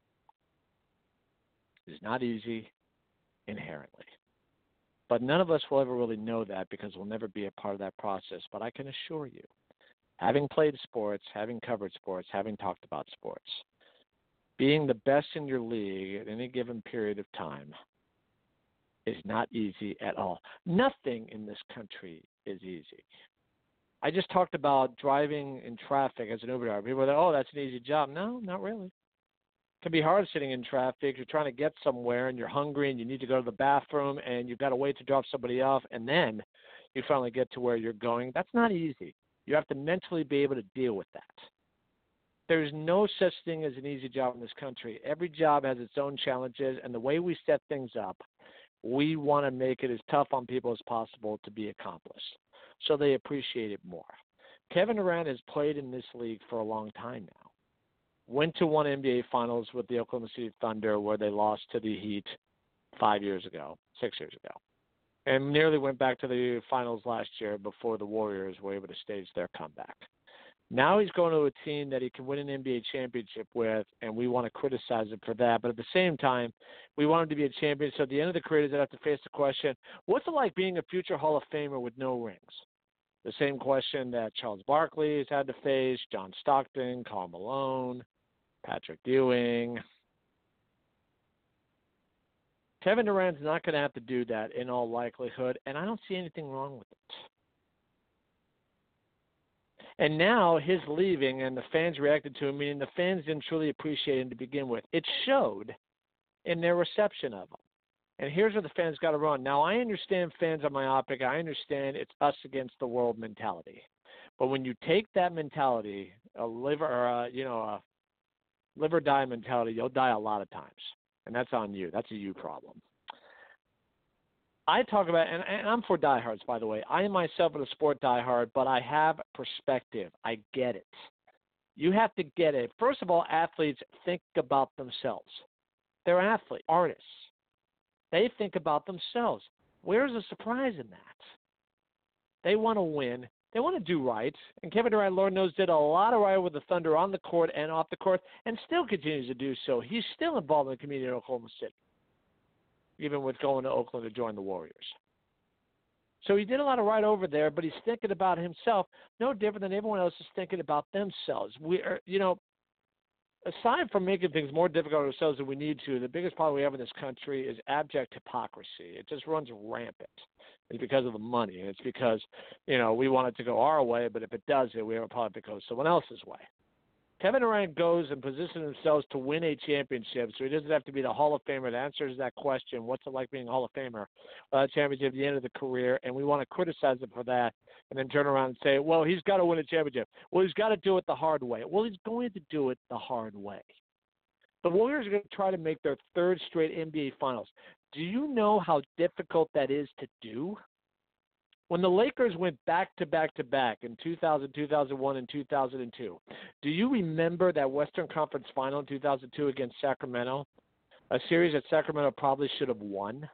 is not easy inherently. But none of us will ever really know that because we'll never be a part of that process. But I can assure you, having played sports, having covered sports, having talked about sports, being the best in your league at any given period of time is not easy at all. Nothing in this country is easy. I just talked about driving in traffic as an Uber driver. People are like, oh, that's an easy job. No, not really. It can be hard sitting in traffic. You're trying to get somewhere and you're hungry and you need to go to the bathroom and you've got to wait to drop somebody off and then you finally get to where you're going. That's not easy. You have to mentally be able to deal with that. There's no such thing as an easy job in this country. Every job has its own challenges, and the way we set things up, we want to make it as tough on people as possible to be accomplished, so they appreciate it more. Kevin Durant has played in this league for a long time now. Went to one N B A Finals with the Oklahoma City Thunder where they lost to the Heat five years ago, six years ago, and nearly went back to the finals last year before the Warriors were able to stage their comeback. Now he's going to a team that he can win an N B A championship with, and we want to criticize him for that. But at the same time, we want him to be a champion. So at the end of the career, they have to face the question, what's it like being a future Hall of Famer with no rings? The same question that Charles Barkley has had to face, John Stockton, Karl Malone, Patrick Ewing. Kevin Durant's not going to have to do that in all likelihood, and I don't see anything wrong with it. And now his leaving and the fans reacted to him, meaning the fans didn't truly appreciate him to begin with. It showed in their reception of him. And here's where the fans got to run. Now, I understand fans are myopic. I understand it's us against the world mentality. But when you take that mentality, a live or a, you know, a live or die mentality, you'll die a lot of times. And that's on you. That's a you problem. I talk about, and, and I'm for diehards, by the way. I myself am a sport diehard, but I have perspective. I get it. You have to get it. First of all, athletes think about themselves. They're athletes, artists. They think about themselves. Where's the surprise in that? They want to win. They want to do right. And Kevin Durant, Lord knows, did a lot of right with the Thunder on the court and off the court, and still continues to do so. He's still involved in the community in Oklahoma City, even with going to Oakland to join the Warriors. So he did a lot of right over there, but he's thinking about himself, no different than everyone else is thinking about themselves. We are, you know, aside from making things more difficult on ourselves than we need to, the biggest problem we have in this country is abject hypocrisy. It just runs rampant. It's because of the money, and it's because, you know, we want it to go our way, but if it doesn't, we have a problem that goes someone else's way. Kevin Durant goes and positions himself to win a championship, so he doesn't have to be the Hall of Famer that answers that question, what's it like being a Hall of Famer, uh, championship at the end of the career, and we want to criticize him for that and then turn around and say, well, he's got to win a championship. Well, he's got to do it the hard way. Well, he's going to do it the hard way. The Warriors are going to try to make their third straight N B A Finals. Do you know how difficult that is to do? When the Lakers went back-to-back-to-back in two thousand, two thousand one, and two thousand two, do you remember that Western Conference Final in two thousand two against Sacramento, a series that Sacramento probably should have won?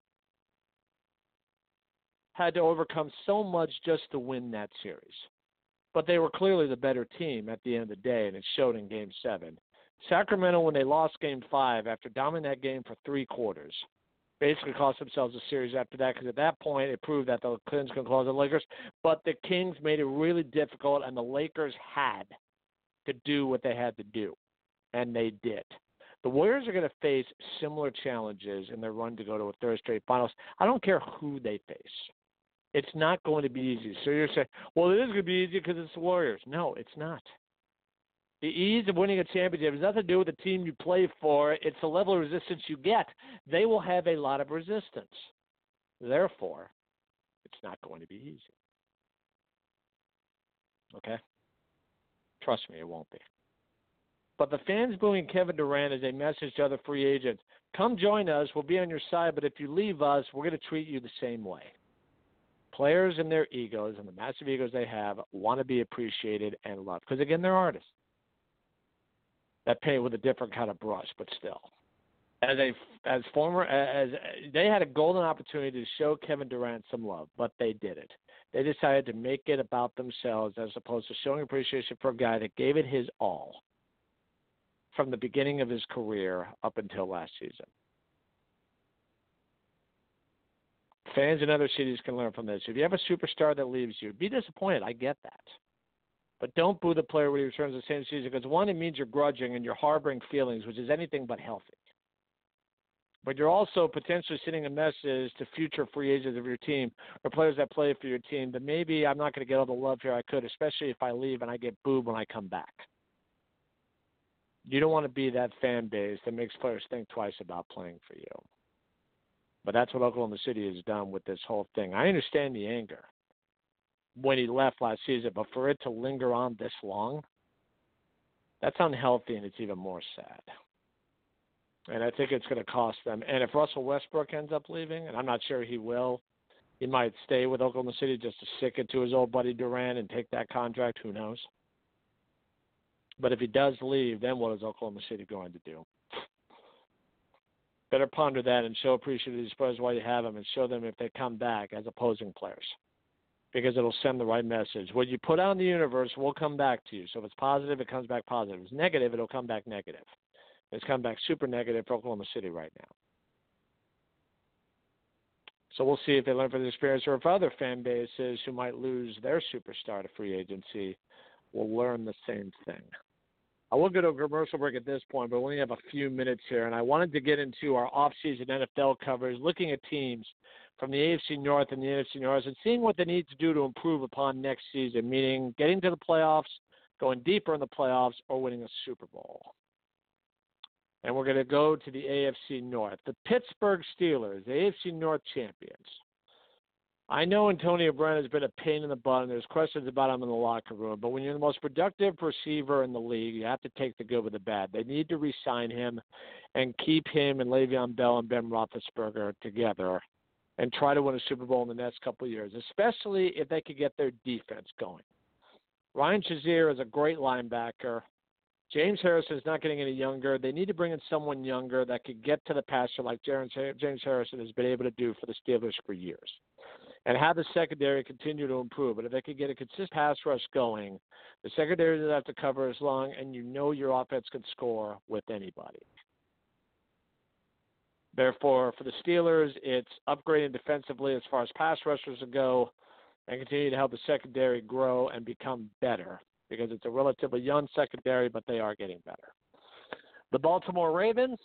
Had to overcome so much just to win that series. But they were clearly the better team at the end of the day, and it showed in Game seven. Sacramento, when they lost Game five, after dominating that game for three quarters, basically cost themselves a series after that, because at that point it proved that the Kings could close the Lakers. But the Kings made it really difficult, and the Lakers had to do what they had to do, and they did. The Warriors are going to face similar challenges in their run to go to a third straight finals. I don't care who they face. It's not going to be easy. So you're saying, well, it is going to be easy because it's the Warriors. No, it's not. The ease of winning a championship has nothing to do with the team you play for. It's the level of resistance you get. They will have a lot of resistance. Therefore, it's not going to be easy. Okay? Trust me, it won't be. But the fans booing Kevin Durant is a message to other free agents. Come join us. We'll be on your side, but if you leave us, we're going to treat you the same way. players and their egos and the massive egos they have want to be appreciated and loved. Because, again, they're artists that paint with a different kind of brush, but still. As a as former as they had a golden opportunity to show Kevin Durant some love, but they didn't. They decided to make it about themselves as opposed to showing appreciation for a guy that gave it his all from the beginning of his career up until last season. Fans in other cities can learn from this. If you have a superstar that leaves you, be disappointed. I get that. But don't boo the player when he returns the same season because, one, it means you're grudging and you're harboring feelings, which is anything but healthy. But you're also potentially sending a message to future free agents of your team or players that play for your team that maybe I'm not going to get all the love here I could, especially if I leave and I get booed when I come back. You don't want to be that fan base that makes players think twice about playing for you. But that's what Oklahoma City has done with this whole thing. I understand the anger when he left last season, but for it to linger on this long, that's unhealthy and it's even more sad. And I think it's going to cost them. And if Russell Westbrook ends up leaving, and I'm not sure he will, he might stay with Oklahoma City just to stick it to his old buddy Durant and take that contract. Who knows? But if he does leave, then what is Oklahoma City going to do? Better ponder that and show appreciation to these players while you have them and show them if they come back as opposing players because it'll send the right message. What you put out in the universe will come back to you. So if it's positive, it comes back positive. If it's negative, it'll come back negative. It's come back super negative for Oklahoma City right now. So we'll see if they learn from the experience or if other fan bases who might lose their superstar to free agency will learn the same thing. I will go to a commercial break at this point, but we only have a few minutes here, and I wanted to get into our off-season N F L coverage, looking at teams from the A F C North and the N F C North and seeing what they need to do to improve upon next season, meaning getting to the playoffs, going deeper in the playoffs, or winning a Super Bowl. And we're going to go to the A F C North. The Pittsburgh Steelers, the A F C North champions. I know Antonio Brown has been a pain in the butt, and there's questions about him in the locker room. But when you're the most productive receiver in the league, you have to take the good with the bad. They need to re-sign him and keep him and Le'Veon Bell and Ben Roethlisberger together and try to win a Super Bowl in the next couple of years, especially if they could get their defense going. Ryan Shazier is a great linebacker. James Harrison is not getting any younger. They need to bring in someone younger that could get to the passer like James Harrison has been able to do for the Steelers for years and have the secondary continue to improve. But if they could get a consistent pass rush going, the secondary doesn't have to cover as long, and you know your offense can score with anybody. Therefore, for the Steelers, it's upgrading defensively as far as pass rushers go and continue to help the secondary grow and become better, because it's a relatively young secondary, but they are getting better. The Baltimore Ravens,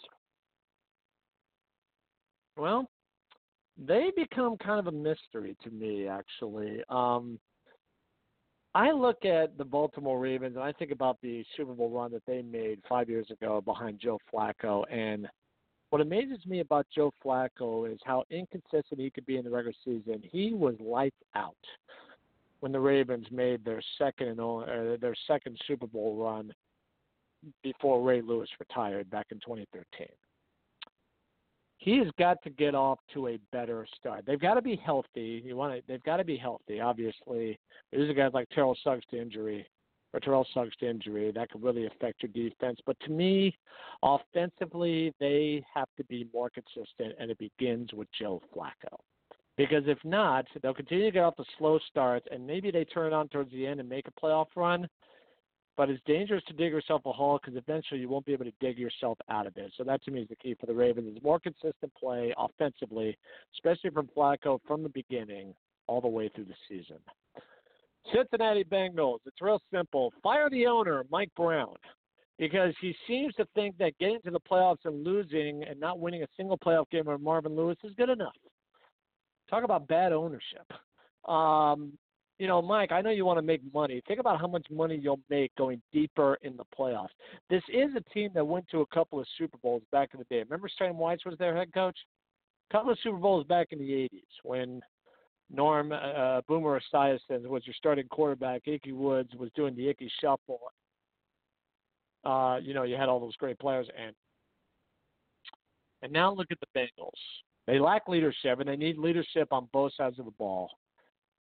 well, they become kind of a mystery to me, actually. Um, I look at the Baltimore Ravens, and I think about the Super Bowl run that they made five years ago behind Joe Flacco. And what amazes me about Joe Flacco is how inconsistent he could be in the regular season. He was lights out when the Ravens made their second and only, uh, their second Super Bowl run before Ray Lewis retired back in twenty thirteen. He's got to get off to a better start. They've got to be healthy. You want to, they've got to be healthy. Obviously, there's a guy like Terrell Suggs to injury, or Terrell Suggs to injury that could really affect your defense. But to me, offensively, they have to be more consistent, and it begins with Joe Flacco. Because if not, they'll continue to get off the slow starts, and maybe they turn it on towards the end and make a playoff run. But it's dangerous to dig yourself a hole because eventually you won't be able to dig yourself out of it. So that, to me, is the key for the Ravens, is more consistent play offensively, especially from Flacco from the beginning all the way through the season. Cincinnati Bengals, it's real simple. Fire the owner, Mike Brown, because he seems to think that getting to the playoffs and losing and not winning a single playoff game with Marvin Lewis is good enough. Talk about bad ownership. Um, you know, Mike, I know you want to make money. Think about how much money you'll make going deeper in the playoffs. This is a team that went to a couple of Super Bowls back in the day. Remember Sam Weiss was their head coach? A couple of Super Bowls back in the eighties when Norm uh, Boomer Esiason was your starting quarterback. Ickey Woods was doing the Ickey Shuffle. Uh, you know, you had all those great players. And, and now look at the Bengals. They lack leadership, and they need leadership on both sides of the ball.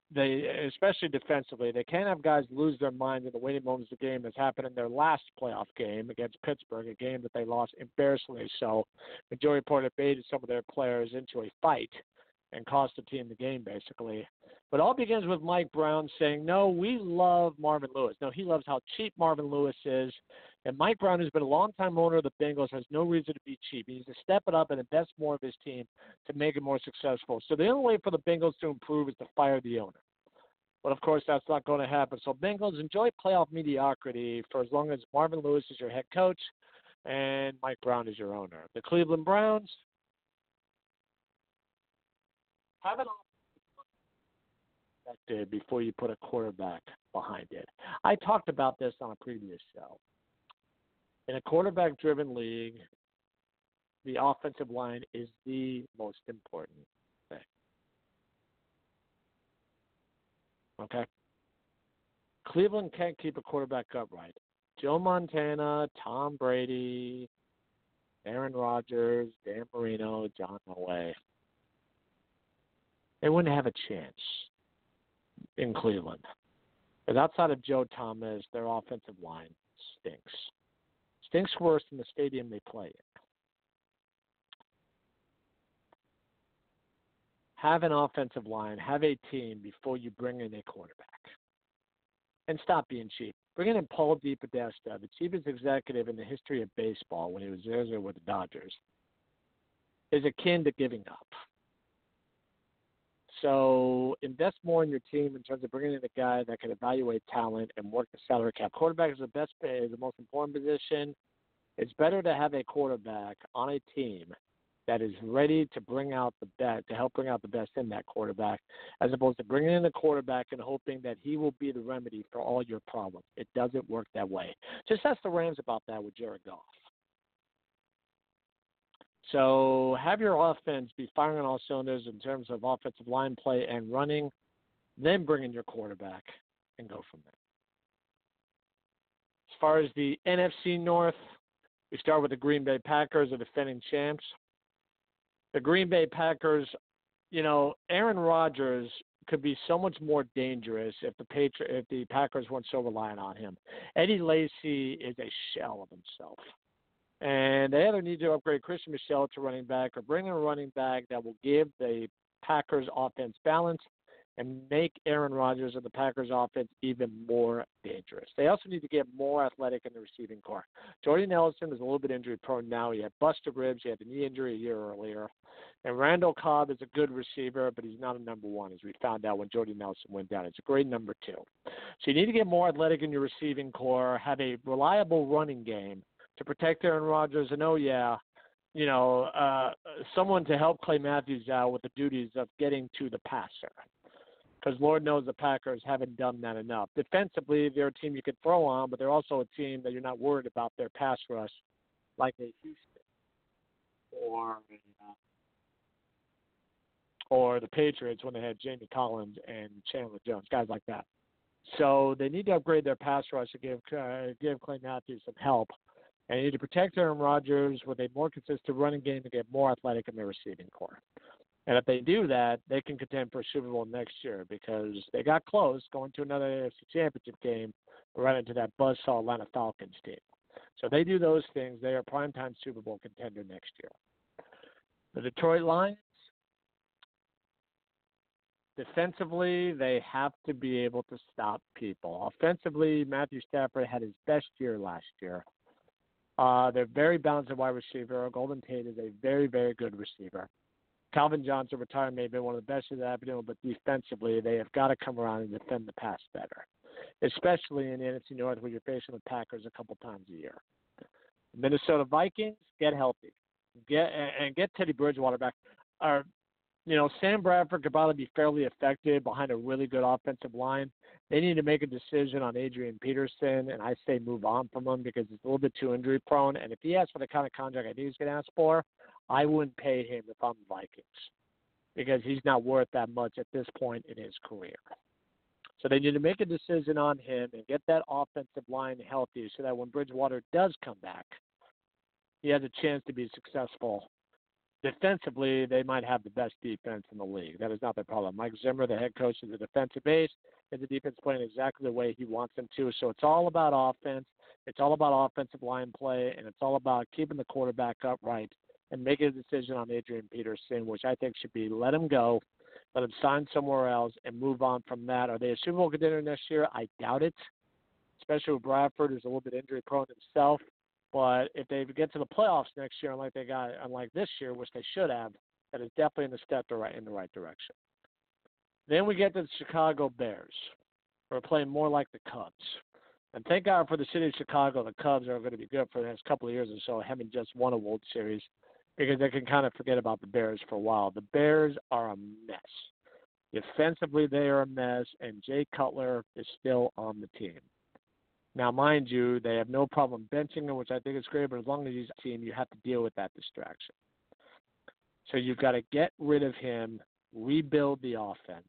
they, especially defensively, they can't have guys lose their minds in the waning moments of the game, as happened in their last playoff game against Pittsburgh, a game that they lost embarrassingly. So, Joey Porter baited some of their players into a fight and cost the team the game, basically. But all begins with Mike Brown saying, no, we love Marvin Lewis. No, he loves how cheap Marvin Lewis is. And Mike Brown, who's been a longtime owner of the Bengals, has no reason to be cheap. He needs to step it up and invest more of his team to make it more successful. So the only way for the Bengals to improve is to fire the owner. But, of course, that's not going to happen. So Bengals, enjoy playoff mediocrity for as long as Marvin Lewis is your head coach and Mike Brown is your owner. The Cleveland Browns have it all before you put a quarterback behind it. I talked about this on a previous show. In a quarterback-driven league, the offensive line is the most important thing. Okay? Cleveland can't keep a quarterback upright. Joe Montana, Tom Brady, Aaron Rodgers, Dan Marino, John Elway. They wouldn't have a chance in Cleveland. But outside of Joe Thomas, their offensive line stinks. Stinks worse than the stadium they play in. Have an offensive line, have a team before you bring in a quarterback. And stop being cheap. Bringing in Paul DePodesta, the cheapest executive in the history of baseball when he was there with the Dodgers, is akin to giving up. So invest more in your team in terms of bringing in a guy that can evaluate talent and work the salary cap. Quarterback is the best, is the most important position. It's better to have a quarterback on a team that is ready to bring out the best, to help bring out the best in that quarterback, as opposed to bringing in a quarterback and hoping that he will be the remedy for all your problems. It doesn't work that way. Just ask the Rams about that with Jared Goff. So have your offense be firing on all cylinders in terms of offensive line play and running, then bring in your quarterback and go from there. As far as the N F C North, we start with the Green Bay Packers, the defending champs. The Green Bay Packers, you know, Aaron Rodgers could be so much more dangerous if the Patri- if the Packers weren't so reliant on him. Eddie Lacy is a shell of himself. And they either need to upgrade Christian Michel to running back or bring in a running back that will give the Packers offense balance and make Aaron Rodgers and the Packers offense even more dangerous. They also need to get more athletic in the receiving corps. Jordy Nelson is a little bit injury prone now. He had busted ribs. He had a knee injury a year earlier. And Randall Cobb is a good receiver, but he's not a number one, as we found out when Jordy Nelson went down. It's a great number two. So you need to get more athletic in your receiving corps, have a reliable running game to protect Aaron Rodgers, and oh yeah, you know, uh, someone to help Clay Matthews out with the duties of getting to the passer. Because Lord knows the Packers haven't done that enough. Defensively, they're a team you can throw on, but they're also a team that you're not worried about their pass rush, like a Houston or uh, or the Patriots when they had Jamie Collins and Chandler Jones, guys like that. So they need to upgrade their pass rush to give uh, give Clay Matthews some help. And you need to protect Aaron Rodgers with a more consistent running game and get more athletic in their receiving corps. And if they do that, they can contend for a Super Bowl next year because they got close going to another A F C Championship game, right into that buzzsaw Atlanta Falcons team. So if they do those things, they are primetime Super Bowl contender next year. The Detroit Lions, defensively, they have to be able to stop people. Offensively, Matthew Stafford had his best year last year. Uh, they're very balanced at wide receiver. Golden Tate is a very, very good receiver. Calvin Johnson retired may have been one of the best of that, but defensively, they have got to come around and defend the pass better, especially in the N F C North where you're facing the Packers a couple times a year. Minnesota Vikings, get healthy. Get and get Teddy Bridgewater back. Or, you know, Sam Bradford could probably be fairly effective behind a really good offensive line. They need to make a decision on Adrian Peterson, and I say move on from him because he's a little bit too injury prone. And if he asks for the kind of contract I think he's going to ask for, I wouldn't pay him if I'm the Vikings because he's not worth that much at this point in his career. So they need to make a decision on him and get that offensive line healthy so that when Bridgewater does come back, he has a chance to be successful defensively, they might have the best defense in the league. That is not their problem. Mike Zimmer, the head coach, is a defensive base, and the defense playing exactly the way he wants them to. So it's all about offense. It's all about offensive line play, and it's all about keeping the quarterback upright and making a decision on Adrian Peterson, which I think should be let him go, let him sign somewhere else, and move on from that. Are they a Super Bowl contender next year? I doubt it, especially with Bradford, who's a little bit injury-prone himself. But if they get to the playoffs next year, unlike they got, unlike this year, which they should have, that is definitely in the step to right in the right direction. Then we get to the Chicago Bears. We're playing more like the Cubs. And thank God for the city of Chicago, the Cubs are going to be good for the next couple of years or so, having just won a World Series, because they can kind of forget about the Bears for a while. The Bears are a mess. Defensively, they are a mess, and Jay Cutler is still on the team. Now, mind you, they have no problem benching him, which I think is great, but as long as he's a team, you have to deal with that distraction. So you've got to get rid of him, rebuild the offense,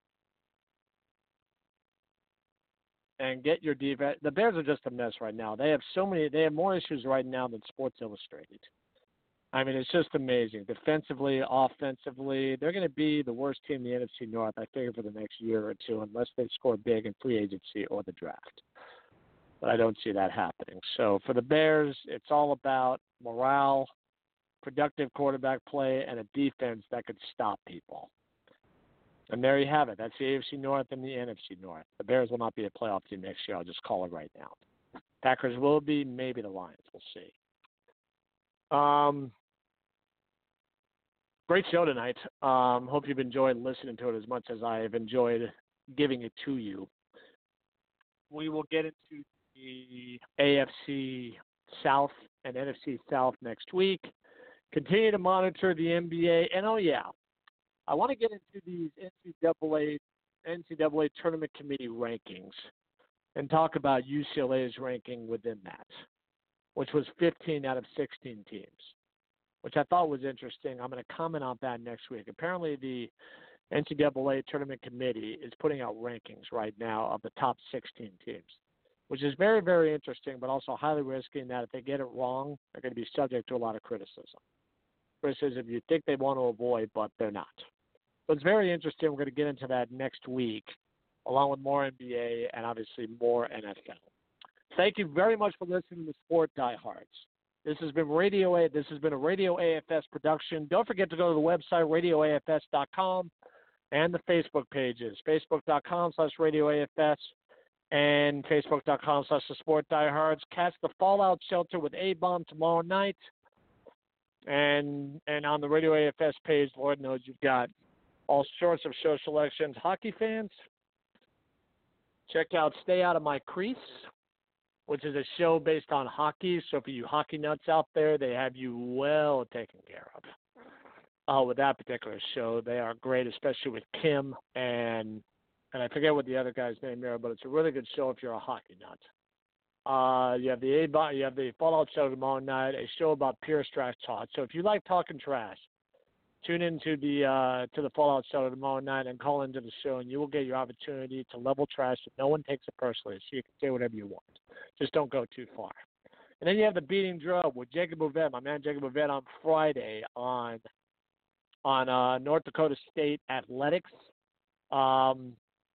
and get your defense. The Bears are just a mess right now. They have so many, they have more issues right now than Sports Illustrated. I mean, it's just amazing. Defensively, offensively, they're going to be the worst team in the N F C North, I figure, for the next year or two, unless they score big in free agency or the draft. But I don't see that happening. So for the Bears, it's all about morale, productive quarterback play, and a defense that could stop people. And there you have it. That's the A F C North and the N F C North. The Bears will not be a playoff team next year. I'll just call it right now. Packers will be, maybe the Lions. We'll see. Um, great show tonight. Um, hope you've enjoyed listening to it as much as I have enjoyed giving it to you. We will get into the A F C South and N F C South next week. Continue to monitor the N B A. And, oh, yeah, I want to get into these N C double A, N C double A Tournament Committee rankings and talk about U C L A's ranking within that, which was fifteen out of sixteen teams, which I thought was interesting. I'm going to comment on that next week. Apparently, the N C double A Tournament Committee is putting out rankings right now of the top sixteen teams, which is very, very interesting, but also highly risky in that if they get it wrong, they're going to be subject to a lot of criticism. Criticism you think they want to avoid, but they're not. So it's very interesting. We're going to get into that next week, along with more N B A and obviously more N F L. Thank you very much for listening to Sport Diehards. This has been Radio A. This has been a Radio A F S production. Don't forget to go to the website radio A F S dot com and the Facebook pages, facebook dot com slash radio A F S and facebook dot com slash the Sport Diehards. Catch the Fallout Shelter with A-Bomb tomorrow night. And and on the Radio A F S page, Lord knows you've got all sorts of show selections. Hockey fans, check out Stay Out of My Crease, which is a show based on hockey. So for you hockey nuts out there, they have you well taken care of. Uh, with that particular show, they are great, especially with Kim and and I forget what the other guy's name is, but it's a really good show if you're a hockey nut. Uh, you have the A you have the Fallout Show tomorrow night, a show about pure trash talk. So if you like talking trash, tune into the uh, to the Fallout Show tomorrow night and call into the show, and you will get your opportunity to level trash if no one takes it personally. So you can say whatever you want, just don't go too far. And then you have the Beating Drum with Jacob Bouvet, my man Jacob Bouvet, on Friday on on uh, North Dakota State Athletics. Um,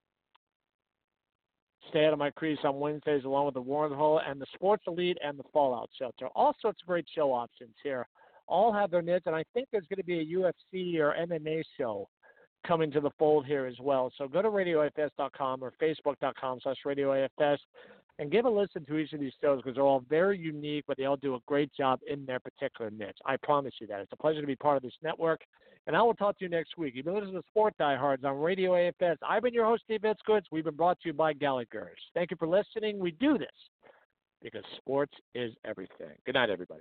Stay Out of My Crease on Wednesdays along with the Warren Hole and the Sports Elite and the Fallout Shelter. All sorts of great show options here. All have their niche, and I think there's going to be a U F C or M M A show coming to the fold here as well. So go to radio A F S dot com or facebook dot com slash radio A F S and give a listen to each of these shows because they're all very unique, but they all do a great job in their particular niche. I promise you that. It's a pleasure to be part of this network, and I will talk to you next week. You've been listening to Sport Diehards on Radio A F S. I've been your host, Steve Itzkowitz. We've been brought to you by Gallagher's. Thank you for listening. We do this because sports is everything. Good night, everybody.